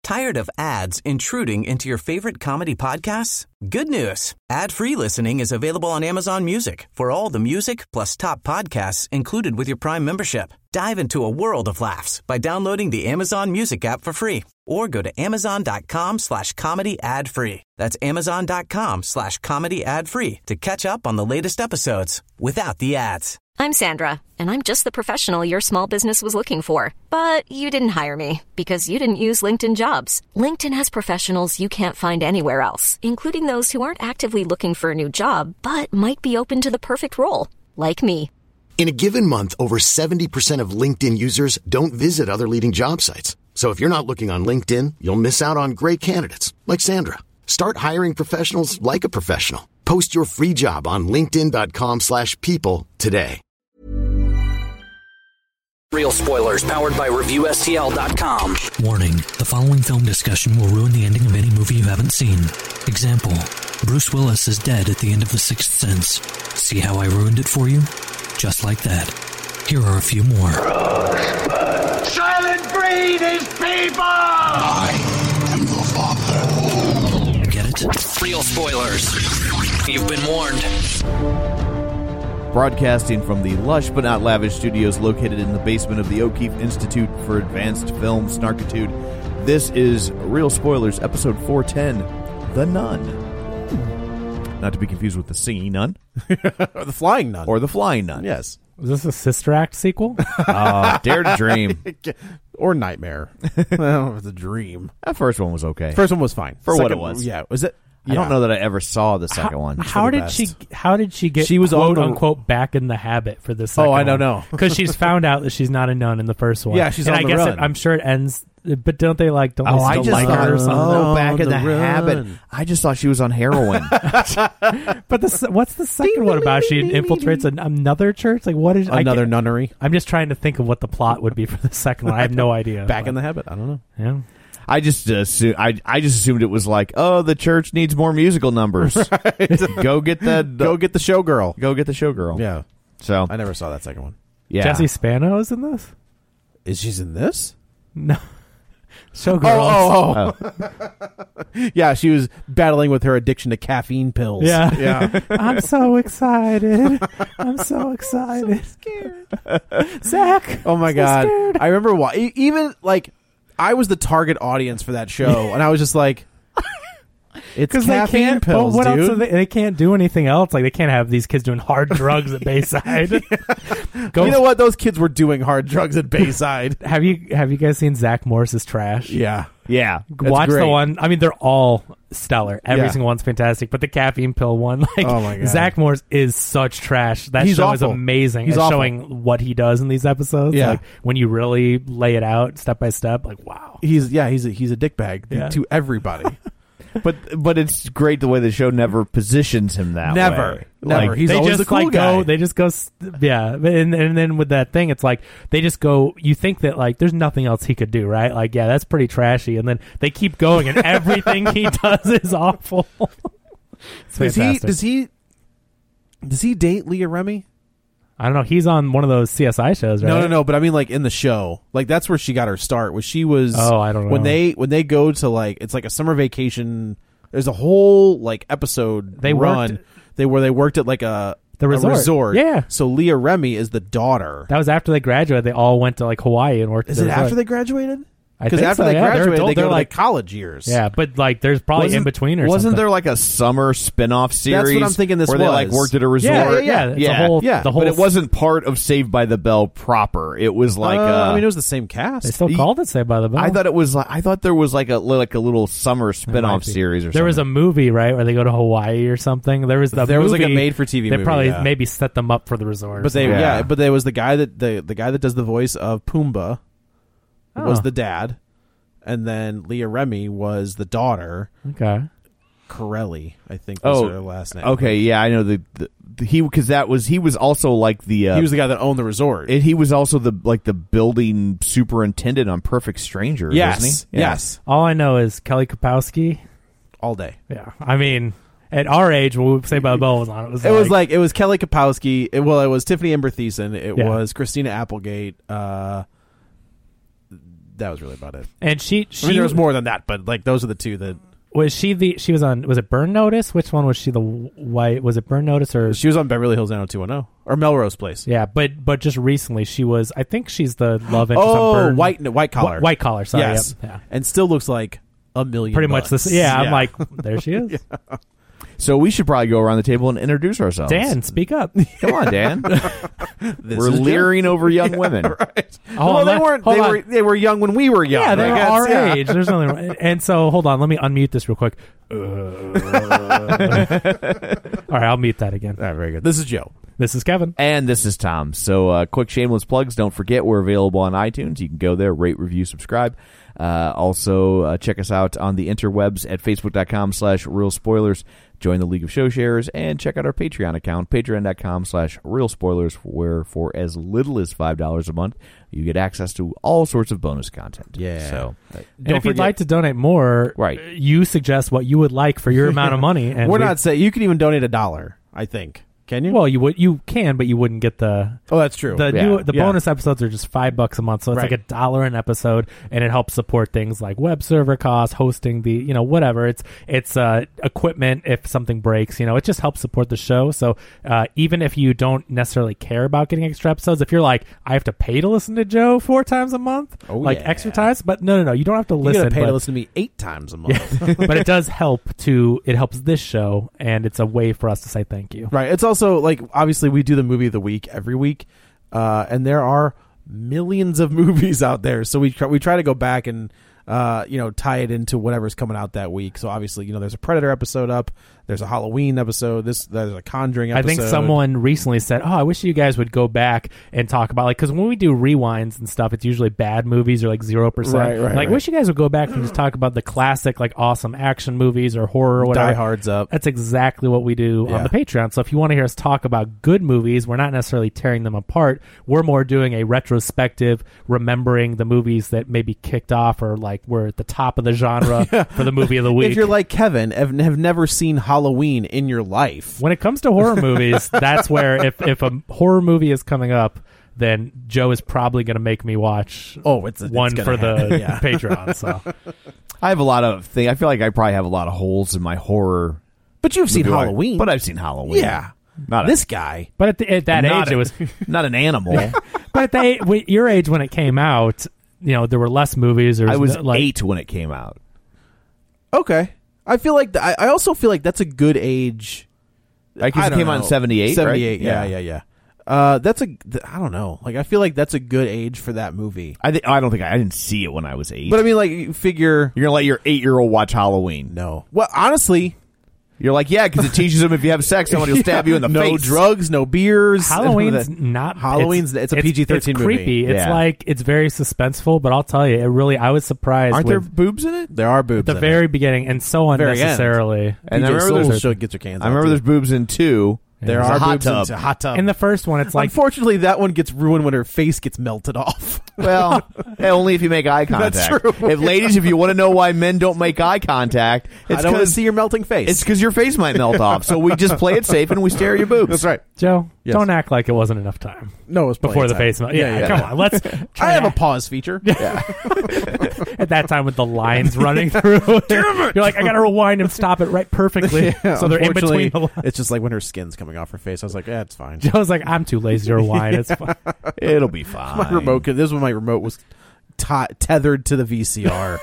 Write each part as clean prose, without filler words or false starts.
Tired of ads intruding into your favorite comedy podcasts? Good news. Ad-free listening is available on Amazon Music for all the music plus top podcasts included with your Prime membership. Dive into a world of laughs by downloading the Amazon Music app for free or go to amazon.com/comedy ad-free. That's amazon.com/comedy ad-free to catch up on the latest episodes without the ads. I'm Sandra, and I'm just the professional your small business was looking for. But you didn't hire me because you didn't use LinkedIn Jobs. LinkedIn has professionals you can't find anywhere else, including those who aren't actively looking for a new job, but might be open to the perfect role, like me. In a given month, over 70% of LinkedIn users don't visit other leading job sites. So if you're not looking on LinkedIn, you'll miss out on great candidates like Sandra. Start hiring professionals like a professional. Post your free job on linkedin.com/people today. Real spoilers powered by ReviewSTL.com. Warning, the following film discussion will ruin the ending of any movie you haven't seen. Example, Bruce Willis is dead at the end of The Sixth Sense. See how I ruined it for you? Just like that. Here are a few more. Rosebud. Silent breed is people! I am your father. Get it? Real spoilers. You've been warned. Broadcasting from the lush but not lavish studios located in the basement of the O'Keefe Institute for Advanced Film Snarkitude, this is Real Spoilers, episode 410, The Nun. Not to be confused with the Singing Nun. Or the Flying Nun. Or the Flying Nun. Yes. Was this a Sister Act sequel? Oh, Dare to Dream. Or Nightmare. Well, it was a dream. That first one was okay. First one was fine. For Second, what it was. Yeah. Was it? I don't know that I ever saw the second one. How did she get She was quote on the- unquote back in the habit for the second I one? don't know. Because she's found out that she's not a nun in the first one. Yeah, she's and on I the guess run. I'm sure it ends. But don't they like? Don't they I still just like thought, her or something? back in the run. habit. I just thought she was on heroin. But what's the second one about? She infiltrates another church. Like what is Another nunnery. I'm just trying to think of what the plot would be for the second one. I have no idea. Back in the habit. I don't know. Yeah. I just assumed it was like, oh, the church needs more musical numbers. Go get the showgirl. Go get the showgirl. Yeah. So I never saw that second one. yeah, Jesse Spano is in this. Is she's in this? No. Showgirls. Yeah, she was battling with her addiction to caffeine pills. Yeah. Yeah. I'm so excited. I'm so excited. scared. Zach. Oh my so God. scared. I remember even like I was the target audience for that show, and I was just like, it's caffeine pills, what dude. else? They can't do anything else. Like they can't have these kids doing hard drugs at Bayside. You know what? Those kids were doing hard drugs at Bayside. Have you guys seen Zach Morris's Trash? Yeah. Watch great. the one. I mean, they're all stellar. Every Yeah. single one's fantastic. But the caffeine pill one, like, Oh my God. Zach Morris is such trash. That He's show is awful. amazing. He's at awful. showing what he does in these episodes. Yeah. Like when you really lay it out step by step, like wow. He's a dickbag Yeah. to everybody. but it's great the way the show never positions him that way. Never. He's they always just the cool like guy. go. They just go. Yeah, and then with that thing, it's like they just go. You think that like there's nothing else he could do, right? Like yeah, that's pretty trashy. And then they keep going, and everything he does is awful. It's fantastic. Does he date Leah Remini? I don't know. He's on one of those CSI shows, right? No. But I mean, like in the show, like that's where she got her start. Was she was? Oh, I don't know. When they go to like it's like a summer vacation. There's a whole like episode They run. Where they worked at like The a resort. Yeah. So Leah Remini is the daughter. That was after they graduated. They all went to like Hawaii and worked. Is at it the after resort. they graduated? I Because think after so, they yeah. They're graduated, adult- they go they're to like like college years. Yeah, but like there's probably in between or Wasn't something. there like a summer spin-off series? That's what I'm thinking this where they like was. worked at a resort. Yeah. It's a whole, Yeah. the whole. But it wasn't part of Saved by the Bell proper. It was like I mean, it was the same cast. They still called it Saved by the Bell. I thought there was like a little summer spin-off series or something. There was a movie, right, where they go to Hawaii or something. There was There was like a made-for-TV They movie, probably yeah. maybe set them up for the resort. But Yeah. but there was the guy that the guy that does the voice of Pumbaa was Oh. the dad, and then Leah Remini was the daughter. Okay. Corelli, I think was her last name. Okay, yeah, I know he was also like the he was the guy that owned the resort. he was also the building superintendent on Perfect Strangers, yes, wasn't he? Yeah. yes, All I know is Kelly Kapowski. all day. Yeah. I mean, at our age, when Saved by the Bell was on, it was It was Kelly Kapowski. It was Tiffany Amber Thiessen. It Yeah. was Christina Applegate. that was really about it. And she I mean, there was more than that, but like those are the two that. Was she was on, was it Burn Notice? Which one was she the white? Was it Burn Notice or? She was on Beverly Hills 90210 or Melrose Place. Yeah, but just recently she was, I think she's the love interest on Burn. White Collar. White Collar, sorry. Yes. Yep. Yeah. And still looks like $1 million. Pretty much this. Yeah, I'm like, there she is. Yeah. So we should probably go around the table and introduce ourselves. Dan, speak up. Come on, Dan. We're leering over young women. Right. Oh, well, they were young when we were young. Yeah, they're our yeah. age. There's nothing wrong. And so, hold on, let me unmute this real quick. All right, I'll mute that again. All right, very good. This is Joe. This is Kevin. And this is Tom. So quick shameless plugs. Don't forget we're available on iTunes. You can go there, rate, review, subscribe. Also, check us out on the interwebs at facebook.com/realspoilers. Join the League of Show Sharers and check out our Patreon account, patreon.com/realspoilers, where for as little as $5 a month, you get access to all sorts of bonus content. Yeah. So, and if you'd like to donate more, right, you suggest what you would like for your amount of money. And we're not saying you can even donate $1, I think. Can you? Well, you can, but you wouldn't get the. Oh, that's true. The bonus episodes are just $5 a month, so it's right. like $1 an episode, and it helps support things like web server costs, hosting the whatever. It's equipment if something breaks. It just helps support the show. So even if you don't necessarily care about getting extra episodes, if you're like, I have to pay to listen to Joe 4 times a month, extra times, but no, you don't have to listen. You gotta pay to listen to me 8 times a month. Yeah. But it does help it helps this show, and it's a way for us to say thank you. Right. It's also like obviously we do the movie of the week every week, and there are millions of movies out there. So we try to go back and tie it into whatever's coming out that week. So obviously there's a Predator episode up. There's a Halloween episode. There's a Conjuring episode. I think someone recently said, I wish you guys would go back and talk about, because when we do rewinds and stuff, it's usually bad movies or 0%. Right. Wish you guys would go back and just talk about the classic, awesome action movies or horror or whatever. Die Hard's up. That's exactly what we do on the Patreon. So if you want to hear us talk about good movies, we're not necessarily tearing them apart. We're more doing a retrospective, remembering the movies that maybe kicked off or were at the top of the genre for the movie of the week. If you're like Kevin, have never seen Halloween in your life. When it comes to horror movies, that's where if a horror movie is coming up, then Joe is probably going to make me watch one for the Patreon. So I have a lot of things. I feel like I probably have a lot of holes in my horror. But you've seen Halloween. But I've seen Halloween. Yeah. Not this guy. But at that age, it was not an animal. But at your age when it came out, there were less movies. I was 8 when it came out. Okay. I feel like I also feel like that's a good age. Because it came out in 78, 78, right? Yeah. That's I don't know. I feel like that's a good age for that movie. I didn't see it when I was 8. But I mean, you figure you're gonna let your 8-year-old watch Halloween? No. Well, honestly. You're like, because it teaches them if you have sex, somebody will stab you in the face. No drugs, no beers. It's a PG-13 it's creepy. movie. It's it's very suspenseful, but I'll tell you, I was surprised. Aren't there boobs in it? There are boobs at the very beginning, and so unnecessarily. And I remember there's boobs in 2. There are boobs in a hot tub. In the first one, it's unfortunately, that one gets ruined when her face gets melted off. Well, only if you make eye contact. That's true. If you want to know why men don't make eye contact, I don't want to see your melting face. It's because your face might melt off. So we just play it safe and we stare at your boobs. That's right. Joe, don't act like it wasn't enough time. No, it was before the face melt. Yeah, come on. Let's. I have a pause feature. Yeah. At that time with the lines running through. Damn it! You're like, I got to rewind and stop it right perfectly. So they're in between the lines. It's just like when her skin's coming off her face. I was like, it's fine. Joe's like, I'm too lazy to rewind. It's fine. It'll be fine. My remote. This is when my remote was tethered to the VCR.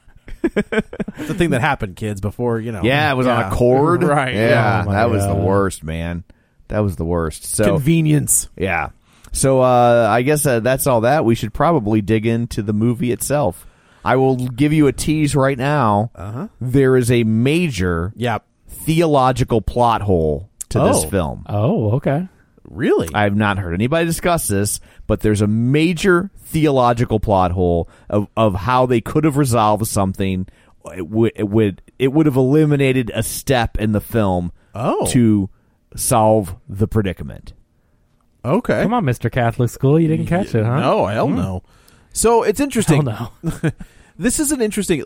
That's the thing that happened, kids. Before Yeah, it was on a cord. Right. Yeah, that was the worst, man. That was the worst. So convenience. Yeah. So I guess that's all that. We should probably dig into the movie itself. I will give you a tease right now. Uh-huh. There is a major theological plot hole to this film. Oh, okay. Really? I have not heard anybody discuss this, but there's a major theological plot hole of how they could have resolved something. It would have eliminated a step in the film to solve the predicament. Okay. Come on, Mr. Catholic School. You didn't catch it, huh? No, hell no. So it's interesting. Hell no. This is an interesting,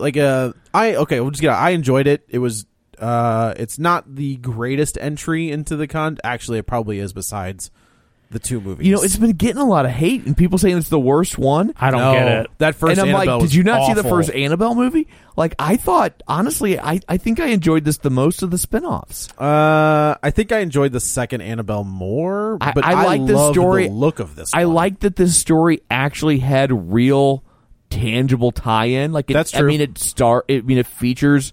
I enjoyed it. It was, it's not the greatest entry into the Actually, it probably is besides the two movies. You know, it's been getting a lot of hate, and people saying it's the worst one. I don't get it. That first and I'm Annabelle like, was did you not see the awful. first Annabelle movie? Like, I thought, honestly, I think I enjoyed this the most of the spinoffs. I think I enjoyed the second Annabelle more, but I like the loved story. the look of this. I one. like that this story actually had real, tangible tie-in. Like, That's true. I mean, it features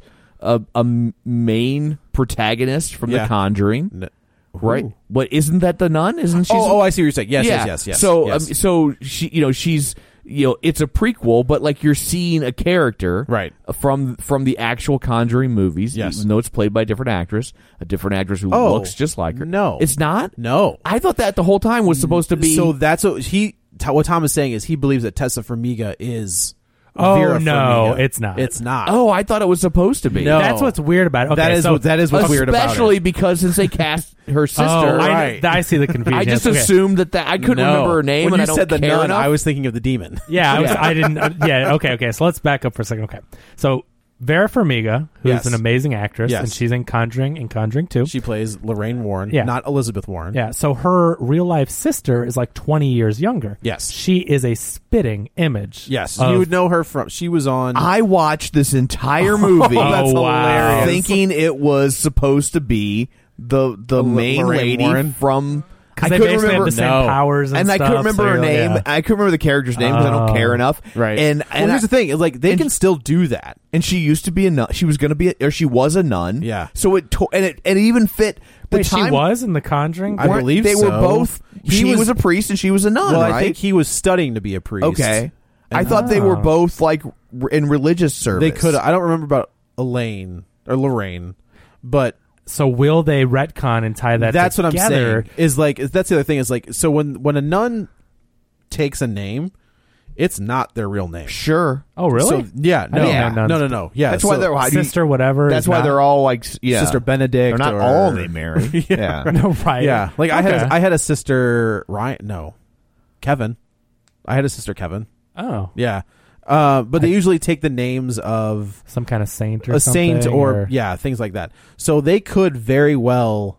a main protagonist from The Conjuring. Right? What, isn't that the nun? Isn't she? Oh, I see what you're saying. Yes, Yeah. yes. So, yes. so she's, it's a prequel, but like you're seeing a character Right. from the actual Conjuring movies. Yes. Even though it's played by a different actress who Oh, looks just like her. no. It's not. No. I thought that the whole time was supposed to be. So that's what Tom is saying is he believes that Tessa Farmiga is. Oh, Vera no, Farmiga. it's not. It's not. Oh, I thought it was supposed to be. No. That's what's weird about it. Okay, that is what's weird about it. Especially because since they cast her sister, Oh, Right. I see the confusion. I just Okay. assumed that I couldn't No. remember her name, When and you I don't said the care nun, enough. I was thinking of the demon. Yeah, I didn't. Yeah, okay. So let's back up for a second. Okay, so Vera Farmiga, who's Yes. an amazing actress, Yes. and she's in Conjuring and Conjuring 2. She plays Lorraine Warren, Yeah. not Elizabeth Warren. Yeah, so her real life sister is like 20 years younger. Yes. She is a spitting image. Yes, of- you would know her from. She was on. I watched this entire movie that's hilarious. thinking it was supposed to be the main Lorraine lady Warren? from. Because I they couldn't basically remember have the same No. powers and I stuff. couldn't remember so her you're- name. yeah. I couldn't remember the character's name because I don't care enough. Right. And here's the thing: is like they can still do that. And she used to be a nun. She was going to be, or she was a nun. Yeah. So it even fit the Wait, time. she was in The Conjuring? I believe they so. were both. She was a priest and she was a nun. Well, right? I think he was studying to be a priest. Okay. I And- thought they were both like in religious service. They could. I don't remember about Elaine or Lorraine, but So will they retcon and tie that that's what I'm together? saying. Is like that's the other thing. Is like so when a nun takes a name, it's not their real name. Sure. Oh, really? So, yeah. I No. didn't know nuns- No. Yeah. That's why they're Sister whatever. That's is why not- they're all like Sister Benedict. They're not or, all named Mary. Yeah. No, right. Yeah. Like Okay. I had a sister Ryan. No, Kevin. I had a sister Kevin. Oh. Yeah. But they usually take the names of Some kind of saint or a something. saint or things like that. So they could very well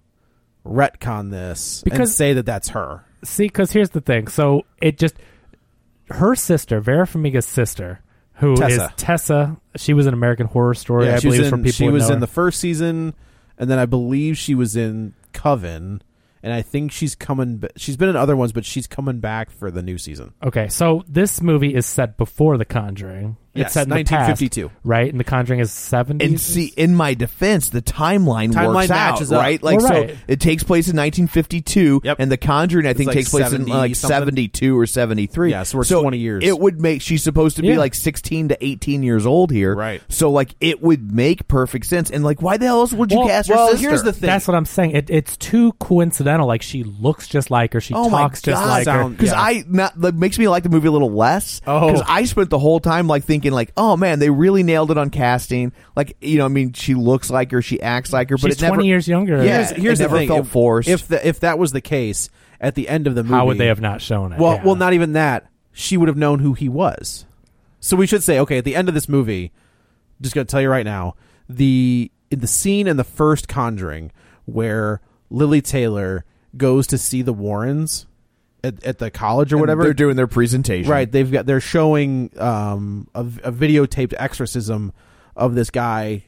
retcon this and Because- say that that's her. See, because here's the thing. So it just her sister, Vera Farmiga's sister, who is Tessa. Tessa. She was in American Horror Story. I she believe was for in, people. she who was know in her. the first season, and then I believe she was in Coven, and I think she's coming. She's been in other ones, but she's coming back for the new season. Okay, so this movie is set before The Conjuring. Yes, It's set in the 1952. past, right? And The Conjuring is 70s. And see, in my defense, the timeline works matches out, up. right? Like, Well, right. so it takes place in 1952, Yep. and The Conjuring, I think, like takes place in 70 like something. 72 or 73. Yeah, so we're 20 years. It would make, she's supposed to be Yeah. like 16 to 18 years old here. Right. So, like, it would make perfect sense. And, like, why the hell else would you cast her sister? here's the thing. That's what I'm saying. It's too coincidental. Like she looks just like her. She Oh talks my just God. like her. Because that makes me like the movie a little less. Oh. Because I spent the whole time like thinking like, oh man, they really nailed it on casting. Like, you know, I mean, she looks like her, she acts like her, but She's it never, 20 years younger. Yeah, here's it the never thing. felt forced. If that was the case, at the end of the movie, How would they have not shown it? Well, Yeah. well, not even that. She would have known who he was. So we should say, okay, at the end of this movie, just going to tell you right now, in the scene in the first Conjuring where Lily Taylor goes to see the Warrens at the college or whatever, they're doing their presentation. right? They're showing a videotaped exorcism of this guy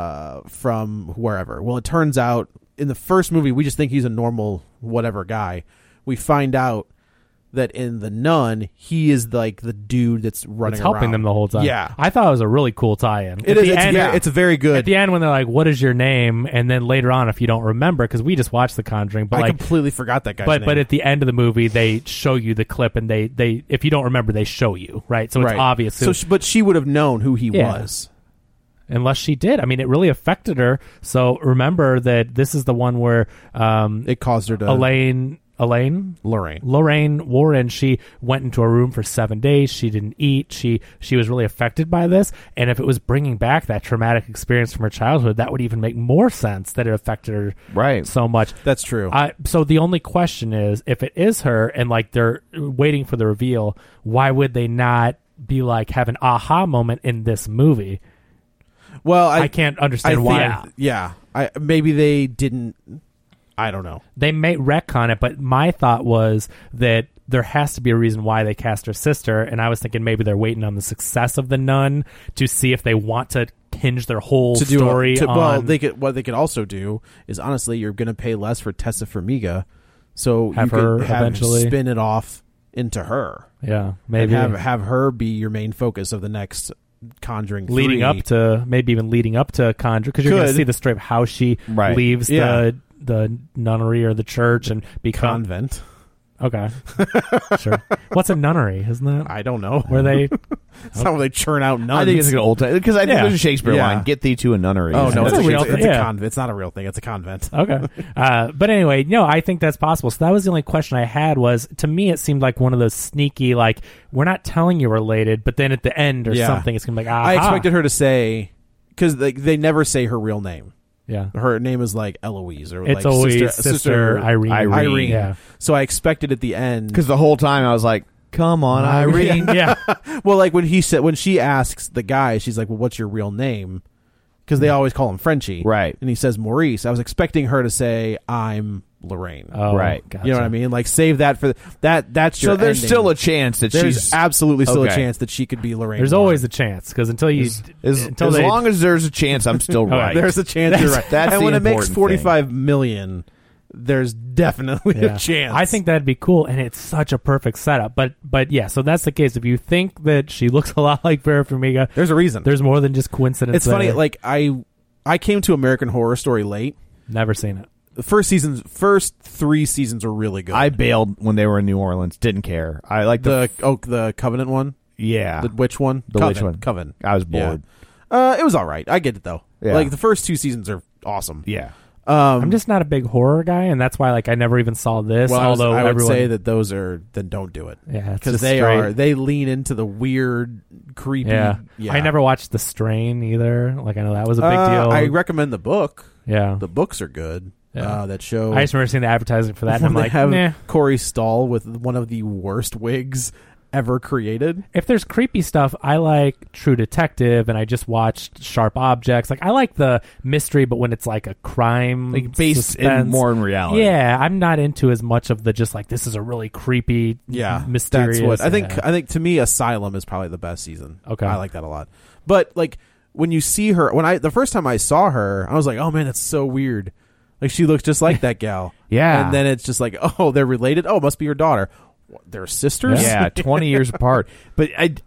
from wherever. Well, it turns out in the first movie we just think he's a normal whatever guy. We find out that in The Nun he is like the dude that's running it's helping around. them the whole time. Yeah, I thought it was a really cool tie-in. it At is. the end- It's very good. At the end, when they're like, "What is your name?" and then later on, if you don't remember, because we just watched The Conjuring, but I like, completely forgot that guy's but name. at the end of the movie, they show you the clip, and they if you don't remember, they show you, right? So it's right. obvious. So, but she would have known who he Yeah. was. Unless she did. I mean, it really affected her. So remember that this is the one where It caused her to Lorraine Warren, she went into a room for 7 days. She didn't eat. She was really affected by this. And if it was bringing back that traumatic experience from her childhood, that would even make more sense that it affected her Right. so much. That's true. So the only question is, if it is her and like they're waiting for the reveal, why would they not be like have an aha moment in this movie? Well, I can't understand I why. think, yeah, maybe they didn't. I don't know. They may retcon it, but my thought was that there has to be a reason why they cast her sister, and I was thinking maybe they're waiting on the success of The Nun to see if they want to hinge their whole story on... Well, what they could also do is, honestly, you're going to pay less for Tessa Farmiga, so have you her could eventually spin it off into her. Yeah, maybe. And have her be your main focus of the next Conjuring 3. Leading up to Conjuring, because you're going to see the story of how she leaves the nunnery or the church and become... Convent. Okay. Sure. What's a nunnery, isn't that? I don't know. Where they... It's not where they churn out nuns. I think it's like an old time, because I think there's a Shakespeare line, get thee to a nunnery. Oh, no, it's a real thing. It's a convent. It's not a real thing. It's a convent. Okay. But anyway, no, I think that's possible. So that was the only question I had was, to me, it seemed like one of those sneaky, like, we're not telling you related, but then at the end or something, it's going to be like, aha. I expected her to say, because they never say her real name. Yeah. Her name is like Eloise, or it's like always Sister Irene. Yeah. So I expected at the end, because the whole time I was like, come on, Irene. Yeah. Well, like when she asks the guy, she's like, well, what's your real name? Because they always call him Frenchie. Right. And he says Maurice. I was expecting her to say, I'm Lorraine. Oh, right. Gotcha. You know what I mean? Like, save that for that's your So there's ending. still a chance that There's she's absolutely still a Okay. chance that she could be Lorraine. There's Warren. always a chance, because until as long as there's a chance, I'm still right. There's a chance you're right. That's and the when it makes important thing. $45 million, there's definitely a chance. I think that'd be cool, and it's such a perfect setup. But yeah, so that's the case. If you think that she looks a lot like Vera Farmiga, there's a reason. There's more than just coincidence. It's funny. Like I came to American Horror Story late. Never seen it. The first 3 seasons are really good. I bailed when they were in New Orleans. Didn't care. I like the Covenant one. Yeah. The witch one. The witch one. Coven. I was bored. Yeah. It was all right. I get it though. Yeah. Like the first 2 seasons are awesome. Yeah. I'm just not a big horror guy, and that's why like I never even saw this. Well, although I would everyone... say that those are then don't do it. Yeah, because they lean into the weird, creepy. Yeah. I never watched The Strain either. Like I know that was a big deal. I recommend the book. Yeah, the books are good. Yeah. That show. I just remember seeing the advertising for that, and I'm like, nah. Corey Stoll with one of the worst wigs ever created. If there's creepy stuff, I like True Detective, and I just watched Sharp Objects. Like I like the mystery, but when it's like a crime, like based more in reality. Yeah, I'm not into as much of the just like this is a really creepy, mysterious. That's what I think. I think to me, Asylum is probably the best season. Okay, I like that a lot. But like when you see her, the first time I saw her, I was like, oh man, that's so weird. Like she looks just like that gal. Yeah, and then it's just like, oh, they're related. Oh, it must be your daughter. They're sisters? Yeah, 20 years apart. But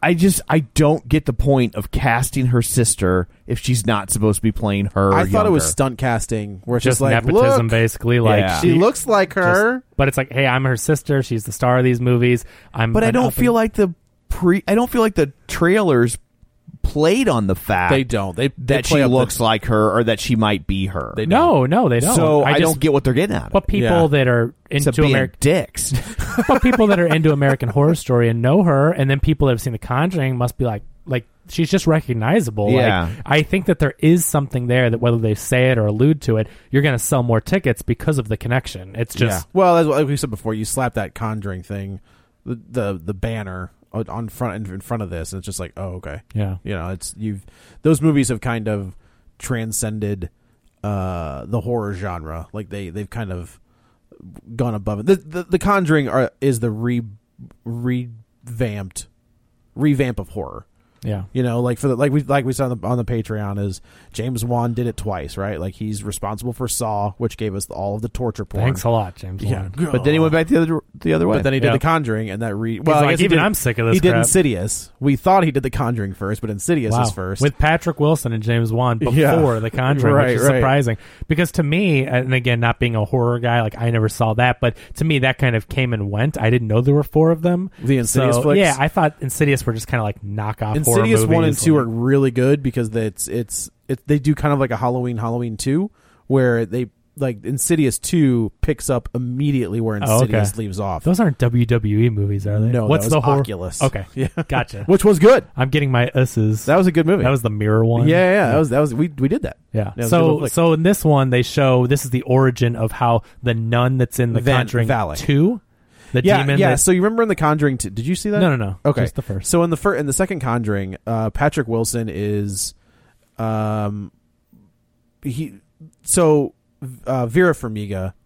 I don't get the point of casting her sister if she's not supposed to be playing her. I thought it was stunt casting, where it's just like nepotism, look, basically. Like she looks like her, but it's like, hey, I'm her sister. She's the star of these movies. But I don't feel like the trailers played on the fact they don't that she looks like her or that she might be her. No, they don't. So I don't get what they're getting at. But people that are into American dicks, but people that are into American Horror Story and know her, and then people that have seen The Conjuring must be like she's just recognizable. Yeah. Like, I think that there is something there that whether they say it or allude to it, you're going to sell more tickets because of the connection. It's just well, as like we said before, you slap that Conjuring thing, the banner in front of this, and it's just like, oh, okay, yeah, you know, those movies have kind of transcended the horror genre. Like they've kind of gone above it. The Conjuring is the revamp of horror. Yeah, you know, like we saw on the Patreon, is James Wan did it twice, right? Like he's responsible for Saw, which gave us all of the torture porn. Thanks a lot, James Wan. But then he went back the other way. But then he did The Conjuring, and that I guess I'm sick of this. He did crap. Insidious. We thought he did The Conjuring first, but Insidious is first with Patrick Wilson and James Wan before The Conjuring, which is surprising because to me, and again, not being a horror guy, like I never saw that, but to me that kind of came and went. I didn't know there were 4 of them. The Insidious flicks? Yeah, I thought Insidious were just kind of like knockoff Insidious horror movies. 1 and 2 are really good because they do kind of like a Halloween 2, where they like Insidious 2 picks up immediately where Insidious leaves off. Those aren't WWE movies, are they? No, what's that was the horror? Oculus? Okay, yeah, gotcha. Which was good. I'm getting my us's. That was a good movie. That was the mirror one. Yeah. That was we did that. Yeah. So in this one, they show this is the origin of how the nun that's in the Conjuring 2. The demon. Yeah. So you remember in The Conjuring 2? Did you see that? No. Okay, just the first. So in the second Conjuring, Patrick Wilson is, Vera Farmiga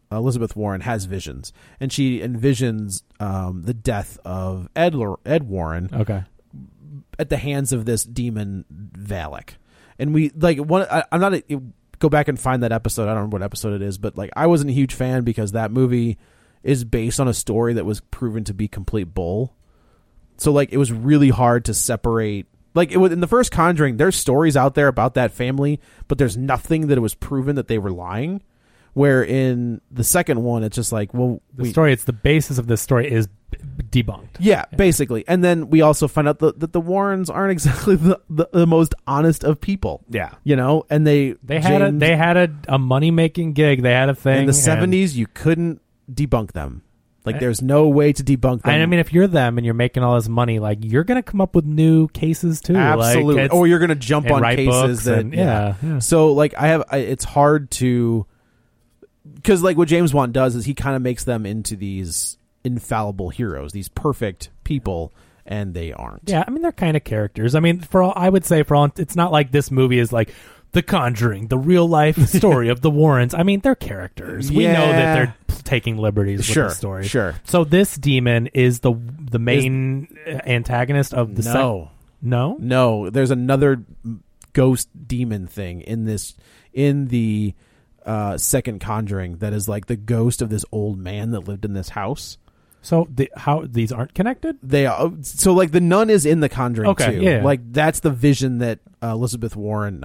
Elizabeth Warren has visions, and she envisions the death of Ed Warren. Okay. At the hands of this demon Valak. And we I'm not go back and find that episode. I don't remember what episode it is, but like I wasn't a huge fan because that movie is based on a story that was proven to be complete bull. So like it was really hard to separate. Like it was in the first Conjuring, there's stories out there about that family, but there's nothing that it was proven that they were lying. Where in the second one, it's just like, well, it's the basis of this story is debunked. Yeah, basically. And then we also find out that the Warrens aren't exactly the most honest of people. Yeah. You know, and they had a money-making gig. They had a thing. In the 70s, you couldn't debunk them. Like, there's no way to debunk them. I mean, if you're them and you're making all this money, like, you're going to come up with new cases, too. Absolutely. Like, or you're going to jump on cases that... Yeah. So, like, it's hard to... Because, like, what James Wan does is he kind of makes them into these infallible heroes, these perfect people, and they aren't. Yeah, I mean, they're kind of characters. I mean, it's not like this movie is like The Conjuring, the real life story of the Warrens. I mean, they're characters. We know that they're taking liberties with the story. Sure. So this demon is the main antagonist of the No, there's another ghost demon thing in the second Conjuring that is like the ghost of this old man that lived in this house. So how these aren't connected? They are. So like the nun is in the Conjuring too. Yeah. Like that's the vision that Lorraine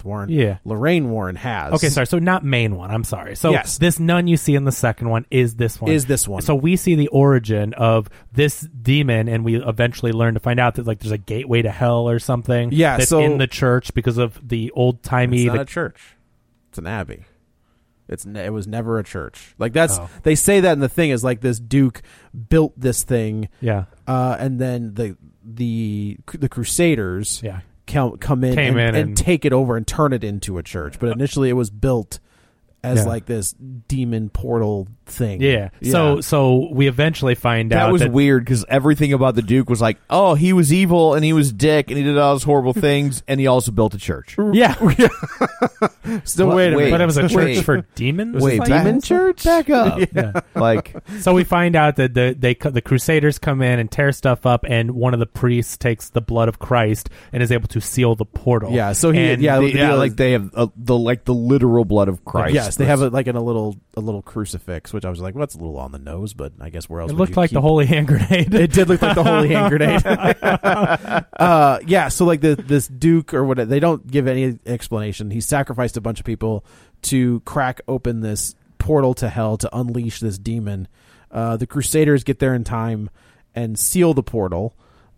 Warren has. Okay, sorry. So not main one. I'm sorry. So yes. This nun you see in the second one is this one. So we see the origin of this demon, and we eventually learn to find out that like there's a gateway to hell or something. Yeah, that's in the church because of the old timey. It's not a church. It's an abbey. It was never a church. Like that's they say that in the thing is like this duke built this thing. Yeah. And then the Crusaders come in and take it over and turn it into a church. But initially it was built as like this demon portal thing. Yeah. So we eventually find out that was weird because everything about the Duke was like, oh, he was evil and he was dick and he did all those horrible things and he also built a church. Yeah. Still wait a minute. But it was a church for demons? Demon church? Back up. Yeah. Like, so we find out that the Crusaders come in and tear stuff up, and one of the priests takes the blood of Christ and is able to seal the portal. Yeah. So like they have the literal blood of Christ. Yes, they have a little crucifix, which I was like, well, that's a little on the nose, but I guess where else? It looked like the holy hand grenade. It did look like the holy hand grenade. Yeah. So like this Duke or whatever, they don't give any explanation. He sacrificed a bunch of people to crack open this portal to hell to unleash this demon. The Crusaders get there in time and seal the portal.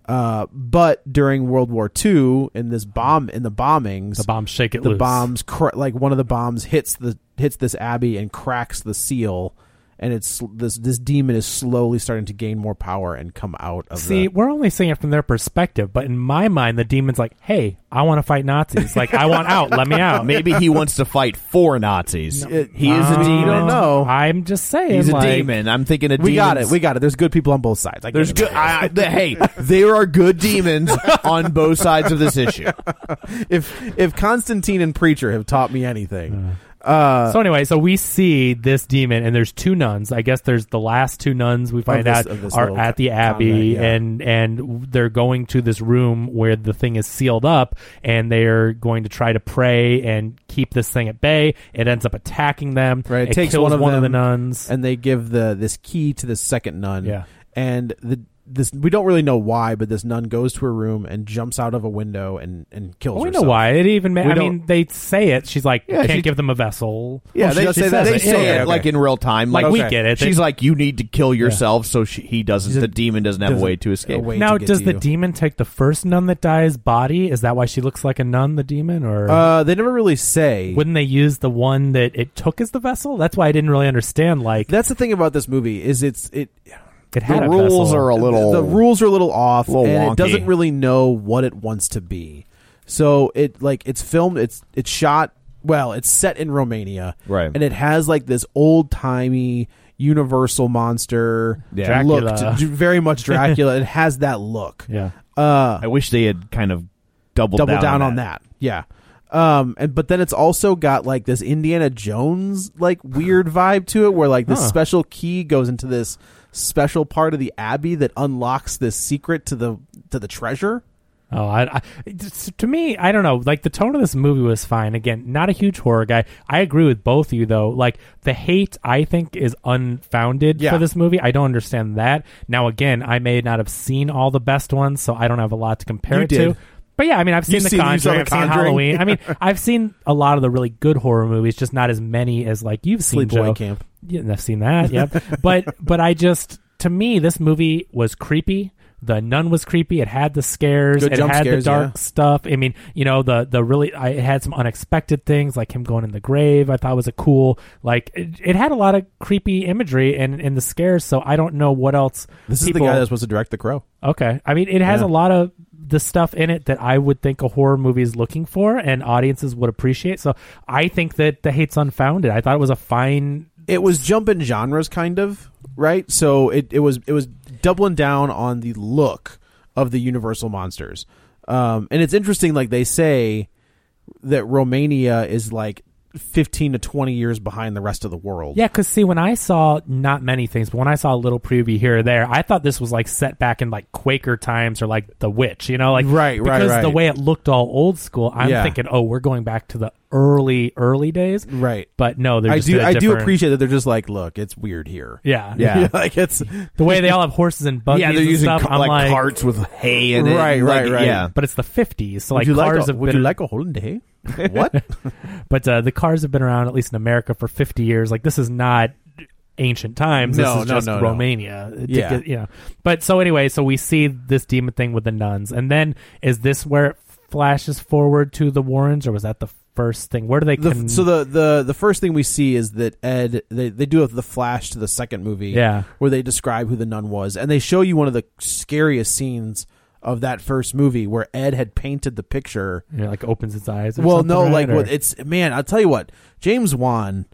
But during World War II, in the bombings, the bombs shake it the loose. Bombs, like one of the bombs hits this abbey and cracks the seal, and it's this demon is slowly starting to gain more power and come out of. We're only seeing it from their perspective, but in my mind, the demon's like, "Hey, I want to fight Nazis. Like, I want out. Let me out." Maybe he wants to fight for Nazis. He is a demon. I don't know. I'm just saying. He's a demon. I'm thinking of demons. We got it. There's good people on both sides. There's good. Hey, there are good demons on both sides of this issue. If Constantine and Preacher have taught me anything. So anyway, so we see this demon, and there's two nuns. I guess there's the last two nuns we find out are at the abbey, and they're going to this room where the thing is sealed up, and they're going to try to pray and keep this thing at bay. It ends up attacking them. Right, it takes kills one of the nuns, and they give this key to the second nun. Yeah, and this we don't really know why, but this nun goes to her room and jumps out of a window and kills herself. We know why. It even. I mean, they say it. She's like, can't give them a vessel. Yeah, they say it like in real time. Like we get it. She's like, you need to kill yourself, so he doesn't. The demon doesn't have a way to escape. Now, does the demon take the first nun that dies' body? Is that why she looks like a nun, the demon, or they never really say? Wouldn't they use the one that it took as the vessel? That's why I didn't really understand. Like, that's the thing about this movie is it had the rules are a little off, and wonky. It doesn't really know what it wants to be. So it's filmed. It's shot. Well, it's set in Romania, right? And it has like this old timey Universal monster look, very much Dracula. It has that look. Yeah. I wish they had kind of doubled down on that. Yeah. But then it's also got like this Indiana Jones like weird vibe to it, where like this special key goes into this special part of the Abbey that unlocks this secret to the treasure. Oh, to me, I don't know. Like, the tone of this movie was fine. Again, not a huge horror guy. I agree with both of you, though. Like, the hate, I think, is unfounded for this movie. I don't understand that. Now, again, I may not have seen all the best ones, so I don't have a lot to compare it to. But yeah, I mean, I've seen The Conjuring, I've seen Halloween. I mean, I've seen a lot of the really good horror movies, just not as many as like you've seen, Joe. Sleepaway Camp. Yeah, I've seen that. Yep. but I just, to me, this movie was creepy. The Nun was creepy. It had the scares. Good it jump had scares, the dark stuff. I mean, you know, it had some unexpected things, like him going in the grave. I thought was a cool, like, it had a lot of creepy imagery and the scares. So I don't know what else. This is the guy that's supposed to direct The Crow. Okay, I mean, it has a lot of the stuff in it that I would think a horror movie is looking for and audiences would appreciate. So I think that the hate's unfounded. I thought it was a fine. It was jumping genres, kind of, right? So it was doubling down on the look of the Universal monsters. And it's interesting, like they say that Romania is like 15 to 20 years behind the rest of the world. Yeah, because see, when I saw, not many things, but when I saw a little preview here or there, I thought this was like set back in like Quaker times or like The Witch, you know, like because the way it looked all old school, I'm thinking, oh, we're going back to the early days, right? But no, they're just I do appreciate that they're just like, look, it's weird here. Yeah. Like it's the way they all have horses and buggies. Yeah, they're using stuff. I'm like carts with hay in it. Right. Yeah, but it's the 50s, so like would cars would you like a Holland hay? What? But the cars have been around, at least in America, for 50 years. Like, this is not ancient times. This is just Romania. Yeah. You know. But so anyway, so we see this demon thing with the nuns, and then is this where it flashes forward to the Warrens, or was that the first thing? Where do they? So the first thing we see is that Ed they do the flash to the second movie, where they describe who the nun was, and they show you one of the scariest scenes of that first movie where Ed had painted the picture. Yeah, like opens his eyes. Well, no, right? like it's man. I'll tell you what, James Wan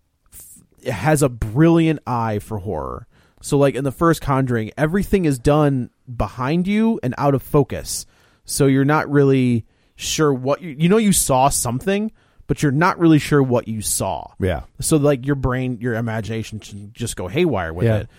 has a brilliant eye for horror. So like in the first Conjuring, everything is done behind you and out of focus, so you're not really sure what you saw something, but you're not really sure what you saw. Yeah. So like your brain, your imagination should just go haywire with it.